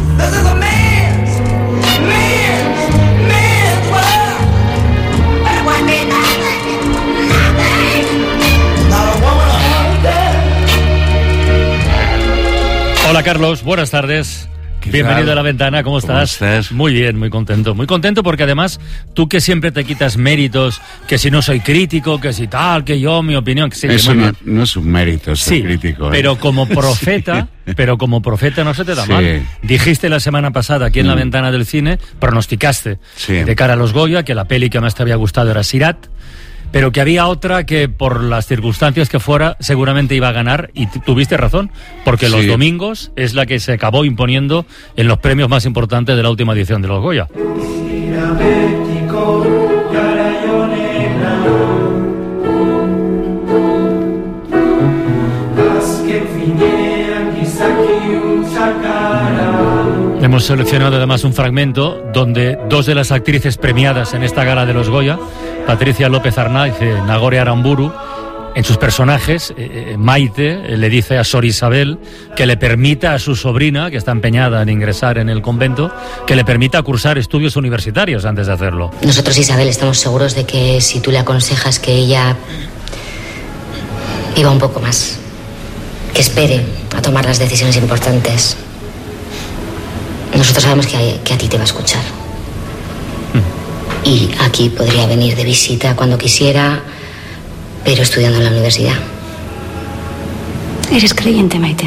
Hola Carlos, buenas tardes. Bienvenido a La Ventana, ¿cómo estás? Muy bien, muy contento porque además tú que siempre te quitas méritos, que si no soy crítico, que si tal, que yo, mi opinión, que sí. Eso no es un mérito ser crítico. Pero como profeta no se te da mal. Dijiste la semana pasada aquí en La Ventana del Cine, pronosticaste de cara a los Goya que la peli que más te había gustado era Sirat, pero que había otra que por las circunstancias que fuera seguramente iba a ganar, y tuviste razón, porque los domingos es la que se acabó imponiendo en los premios más importantes de la última edición de los Goya. Hemos seleccionado además un fragmento donde 2 de las actrices premiadas en esta gala de los Goya, Patricia López Arnaiz y Nagore Aramburu, en sus personajes, Maite le dice a Sor Isabel que le permita a su sobrina, que está empeñada en ingresar en el convento, que le permita cursar estudios universitarios antes de hacerlo. Nosotros, Isabel, estamos seguros de que si tú le aconsejas que ella viva un poco más, que espere a tomar las decisiones importantes, nosotros sabemos que a ti te va a escuchar. Y aquí podría venir de visita cuando quisiera, pero estudiando en la universidad. ¿Eres creyente, Maite?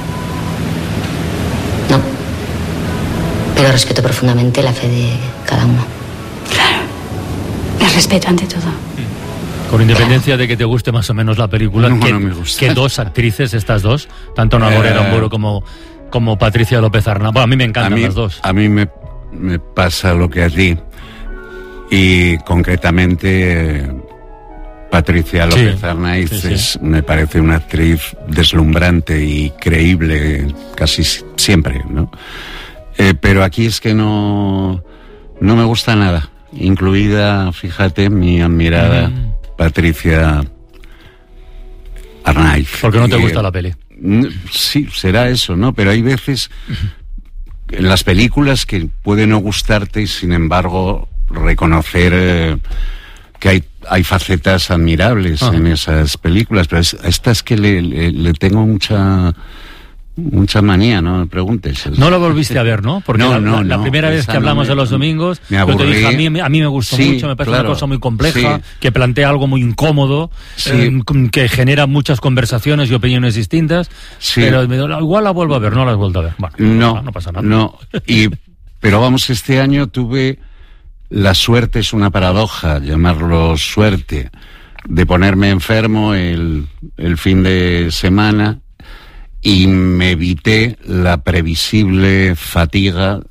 No. Pero respeto profundamente la fe de cada uno. Claro. El respeto ante todo. Con independencia de que te guste más o menos la película, no me gusta. ¿Qué 2 actrices, estas 2? Tanto Nagore Aramburu como Patricia López Arnaiz. Bueno, a mí me encantan las 2. A mí me pasa lo que a ti. Y concretamente Patricia López Arnaiz me parece una actriz deslumbrante y creíble casi siempre, ¿no? Pero aquí es que no me gusta nada, incluida, fíjate, mi admirada Patricia Arnaiz. ¿Por qué no te gusta la peli? Sí, será eso, ¿no? Pero hay veces en las películas que puede no gustarte y sin embargo reconocer que hay facetas admirables en esas películas, pero esta es que le tengo Mucha manía, no me preguntes. No lo volviste a ver, ¿no? Porque la primera vez que hablamos de los domingos, yo te dije, a mí me gustó mucho, me parece una cosa muy compleja, que plantea algo muy incómodo, que genera muchas conversaciones y opiniones distintas, pero igual la vuelvo a ver, no la has vuelto a ver. Bueno, no pasa nada. No, pero vamos, este año tuve la suerte, es una paradoja llamarlo suerte, de ponerme enfermo el fin de semana, y me evité la previsible fatiga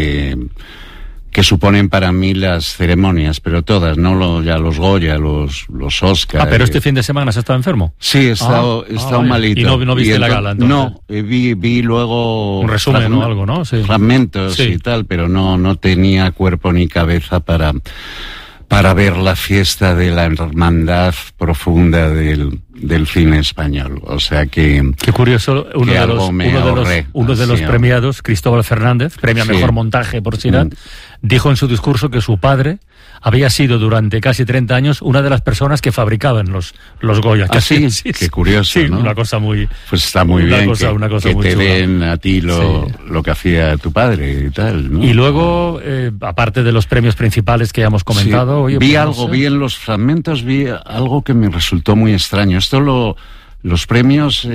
que suponen para mí las ceremonias, pero todas, no ya los Goya, los Oscar. Pero este fin de semana has estado enfermo. Sí, he estado malito. ¿Y no viste la gala, entonces? No, vi luego un resumen o algo, ¿no? Sí. Fragmentos y tal, pero no tenía cuerpo ni cabeza para ver la fiesta de la hermandad profunda del cine español. O sea que... Qué curioso, uno de los premiados, Cristóbal Fernández, premio a Mejor Montaje por Sirat, dijo en su discurso que su padre había sido durante casi 30 años una de las personas que fabricaban los Goya. Sí, qué curioso, ¿no? Una cosa muy... Pues está muy bien una cosa que muy te chula. den a ti lo que hacía tu padre y tal, ¿no? Y luego, aparte de los premios principales que ya hemos comentado... Oye, vi en los fragmentos, vi algo que me resultó muy extraño. Esto los premios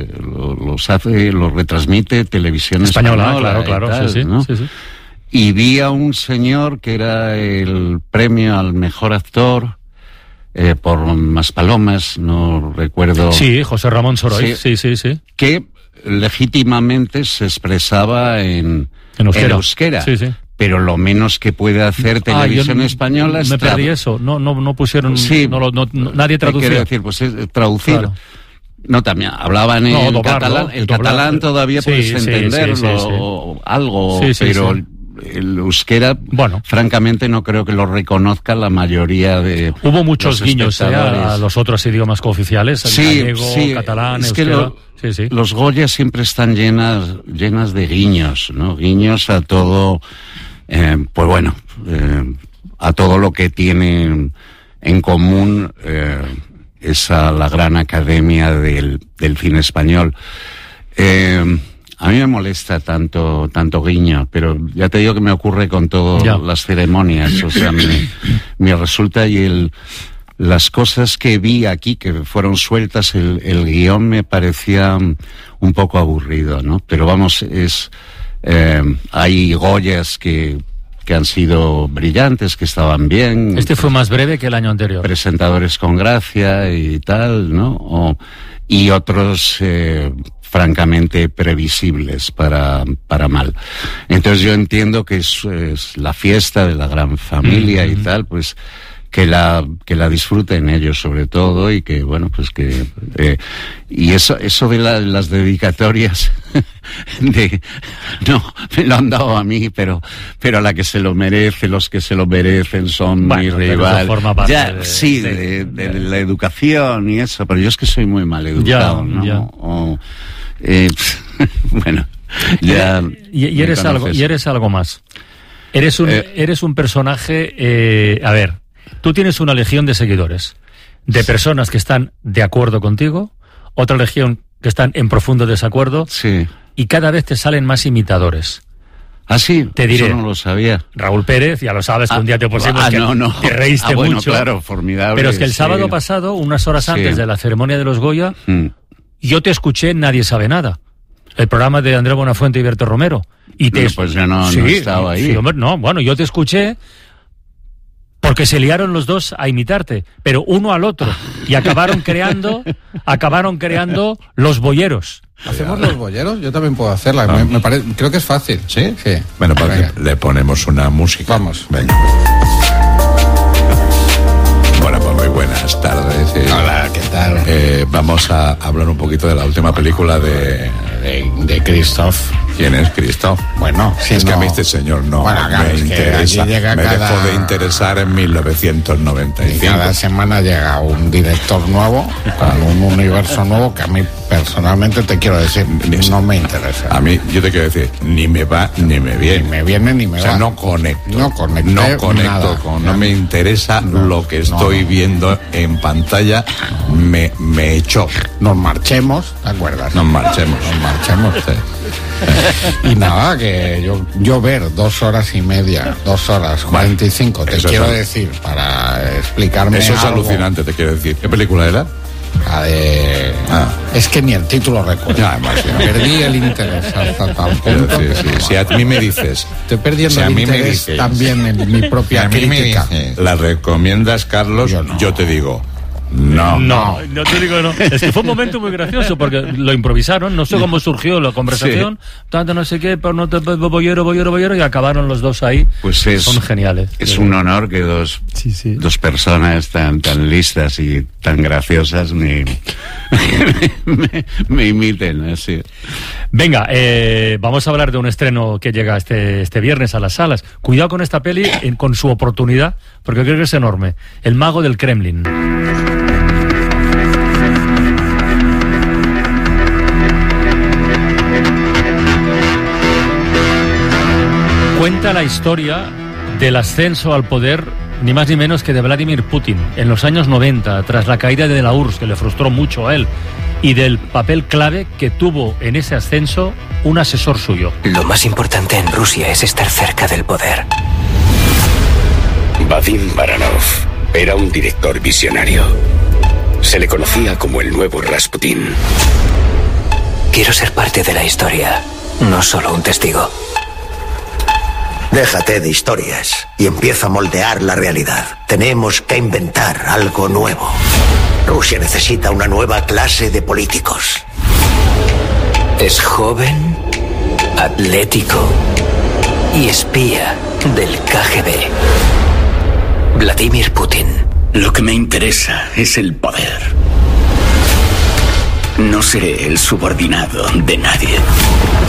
los retransmite Televisión Española, claro, tal, sí, ¿no? Sí. Y vi a un señor que era el premio al mejor actor por Maspalomas, no recuerdo. Sí, José Ramón Soroy, sí. Que legítimamente se expresaba en euskera. Sí. Pero lo menos que puede hacer Televisión Española es... Me perdí eso, no pusieron... Sí, nadie traducía. Quiero decir, pues traducir... Claro. No, también hablaban en catalán. El catalán todavía puedes entenderlo, algo, pero el euskera, francamente no creo que lo reconozca la mayoría de... Hubo muchos guiños a los otros idiomas cooficiales, gallego, catalán, euskera. Los Goya siempre están llenas de guiños, ¿no? Guiños a todo, a todo lo que tienen en común la gran academia del cine español. A mí me molesta tanto guiño, pero ya te digo que me ocurre con todas las ceremonias, o sea, me resulta, y las cosas que vi aquí, que fueron sueltas, el guión me parecía un poco aburrido, ¿no? Pero vamos, hay Goyas que han sido brillantes, que estaban bien. Este fue más breve que el año anterior. Presentadores con gracia y tal, ¿no? Y otros francamente previsibles para mal. Entonces yo entiendo que es la fiesta de la gran familia y tal, pues que la disfruten ellos sobre todo, y que bueno, pues que y eso de las dedicatorias no me lo han dado a mí, pero a la que se lo merece, los que se lo merecen son mi rival. De la educación y eso, pero yo es que soy muy mal educado, ¿no? Bueno, ya. Y eres algo más. Eres un personaje. A ver, tú tienes una legión de seguidores, de personas que están de acuerdo contigo, otra legión que están en profundo desacuerdo, y cada vez te salen más imitadores. Ah, sí, te diré. Eso no lo sabía. Raúl Pérez, ya lo sabes, que un día te pusimos te reíste mucho. Claro, formidable. Pero es que el sábado pasado, unas horas antes de la ceremonia de los Goya, yo te escuché en Nadie Sabe Nada, el programa de Andrés Buenafuente y Berto Romero. Pues yo no estaba ahí. Sí, hombre, yo te escuché porque se liaron los dos a imitarte, pero uno al otro, y acabaron creando los boyeros. ¿Hacemos los boyeros? Yo también puedo hacerla. Me parece, creo que es fácil. ¿Sí? Bueno, pues le ponemos una música. Vamos. Venga. Bueno, pues muy buenas tardes. Hola, ¿qué tal? Vamos a hablar un poquito de la última película de Christoph. ¿Quién es Christoph? Bueno, es que a mí este señor no me interesa. Me dejó de interesar en 1995. Cada semana llega un director nuevo, con un universo nuevo que a mí personalmente te quiero decir, no me interesa. A mí, yo te quiero decir, ni me va ni me viene. Ni me viene ni me va. O sea, no conecto. No conecto nada. No me interesa lo que estoy viendo en pantalla. Me echó. Nos marchemos, ¿te acuerdas? Nos marchemos. Sí. Y nada, que yo ver 2 horas y media, 2 horas 45, te quiero decir, para explicarme eso es algo. Alucinante, te quiero decir. ¿Qué película era? La de... Es que ni el título recuerdo. Perdí el interés hasta tal punto. Si a mí me dices... Estoy perdiendo el interés también en mi propia crítica. ¿La recomiendas, Carlos? Yo te digo... No te digo no. Es que fue un momento muy gracioso porque lo improvisaron, no sé cómo surgió la conversación, tanto no sé qué, pero no te bollero, y acabaron los dos ahí. Pues son geniales. Es un honor que dos personas tan listas y tan graciosas me imiten así. Venga, vamos a hablar de un estreno que llega este viernes a las salas. Cuidado con esta peli, con su oportunidad, porque creo que es enorme. El mago del Kremlin. Cuenta la historia del ascenso al poder, ni más ni menos que de Vladimir Putin, en los años 90, tras la caída de la URSS, que le frustró mucho a él, y del papel clave que tuvo en ese ascenso un asesor suyo. Lo más importante en Rusia es estar cerca del poder. Vadim Baranov era un director visionario. Se le conocía como el nuevo Rasputín. Quiero ser parte de la historia, no solo un testigo. Déjate de historias y empieza a moldear la realidad. Tenemos que inventar algo nuevo. Rusia necesita una nueva clase de políticos. Es joven, atlético y espía del KGB. Vladimir Putin. Lo que me interesa es el poder. No seré el subordinado de nadie.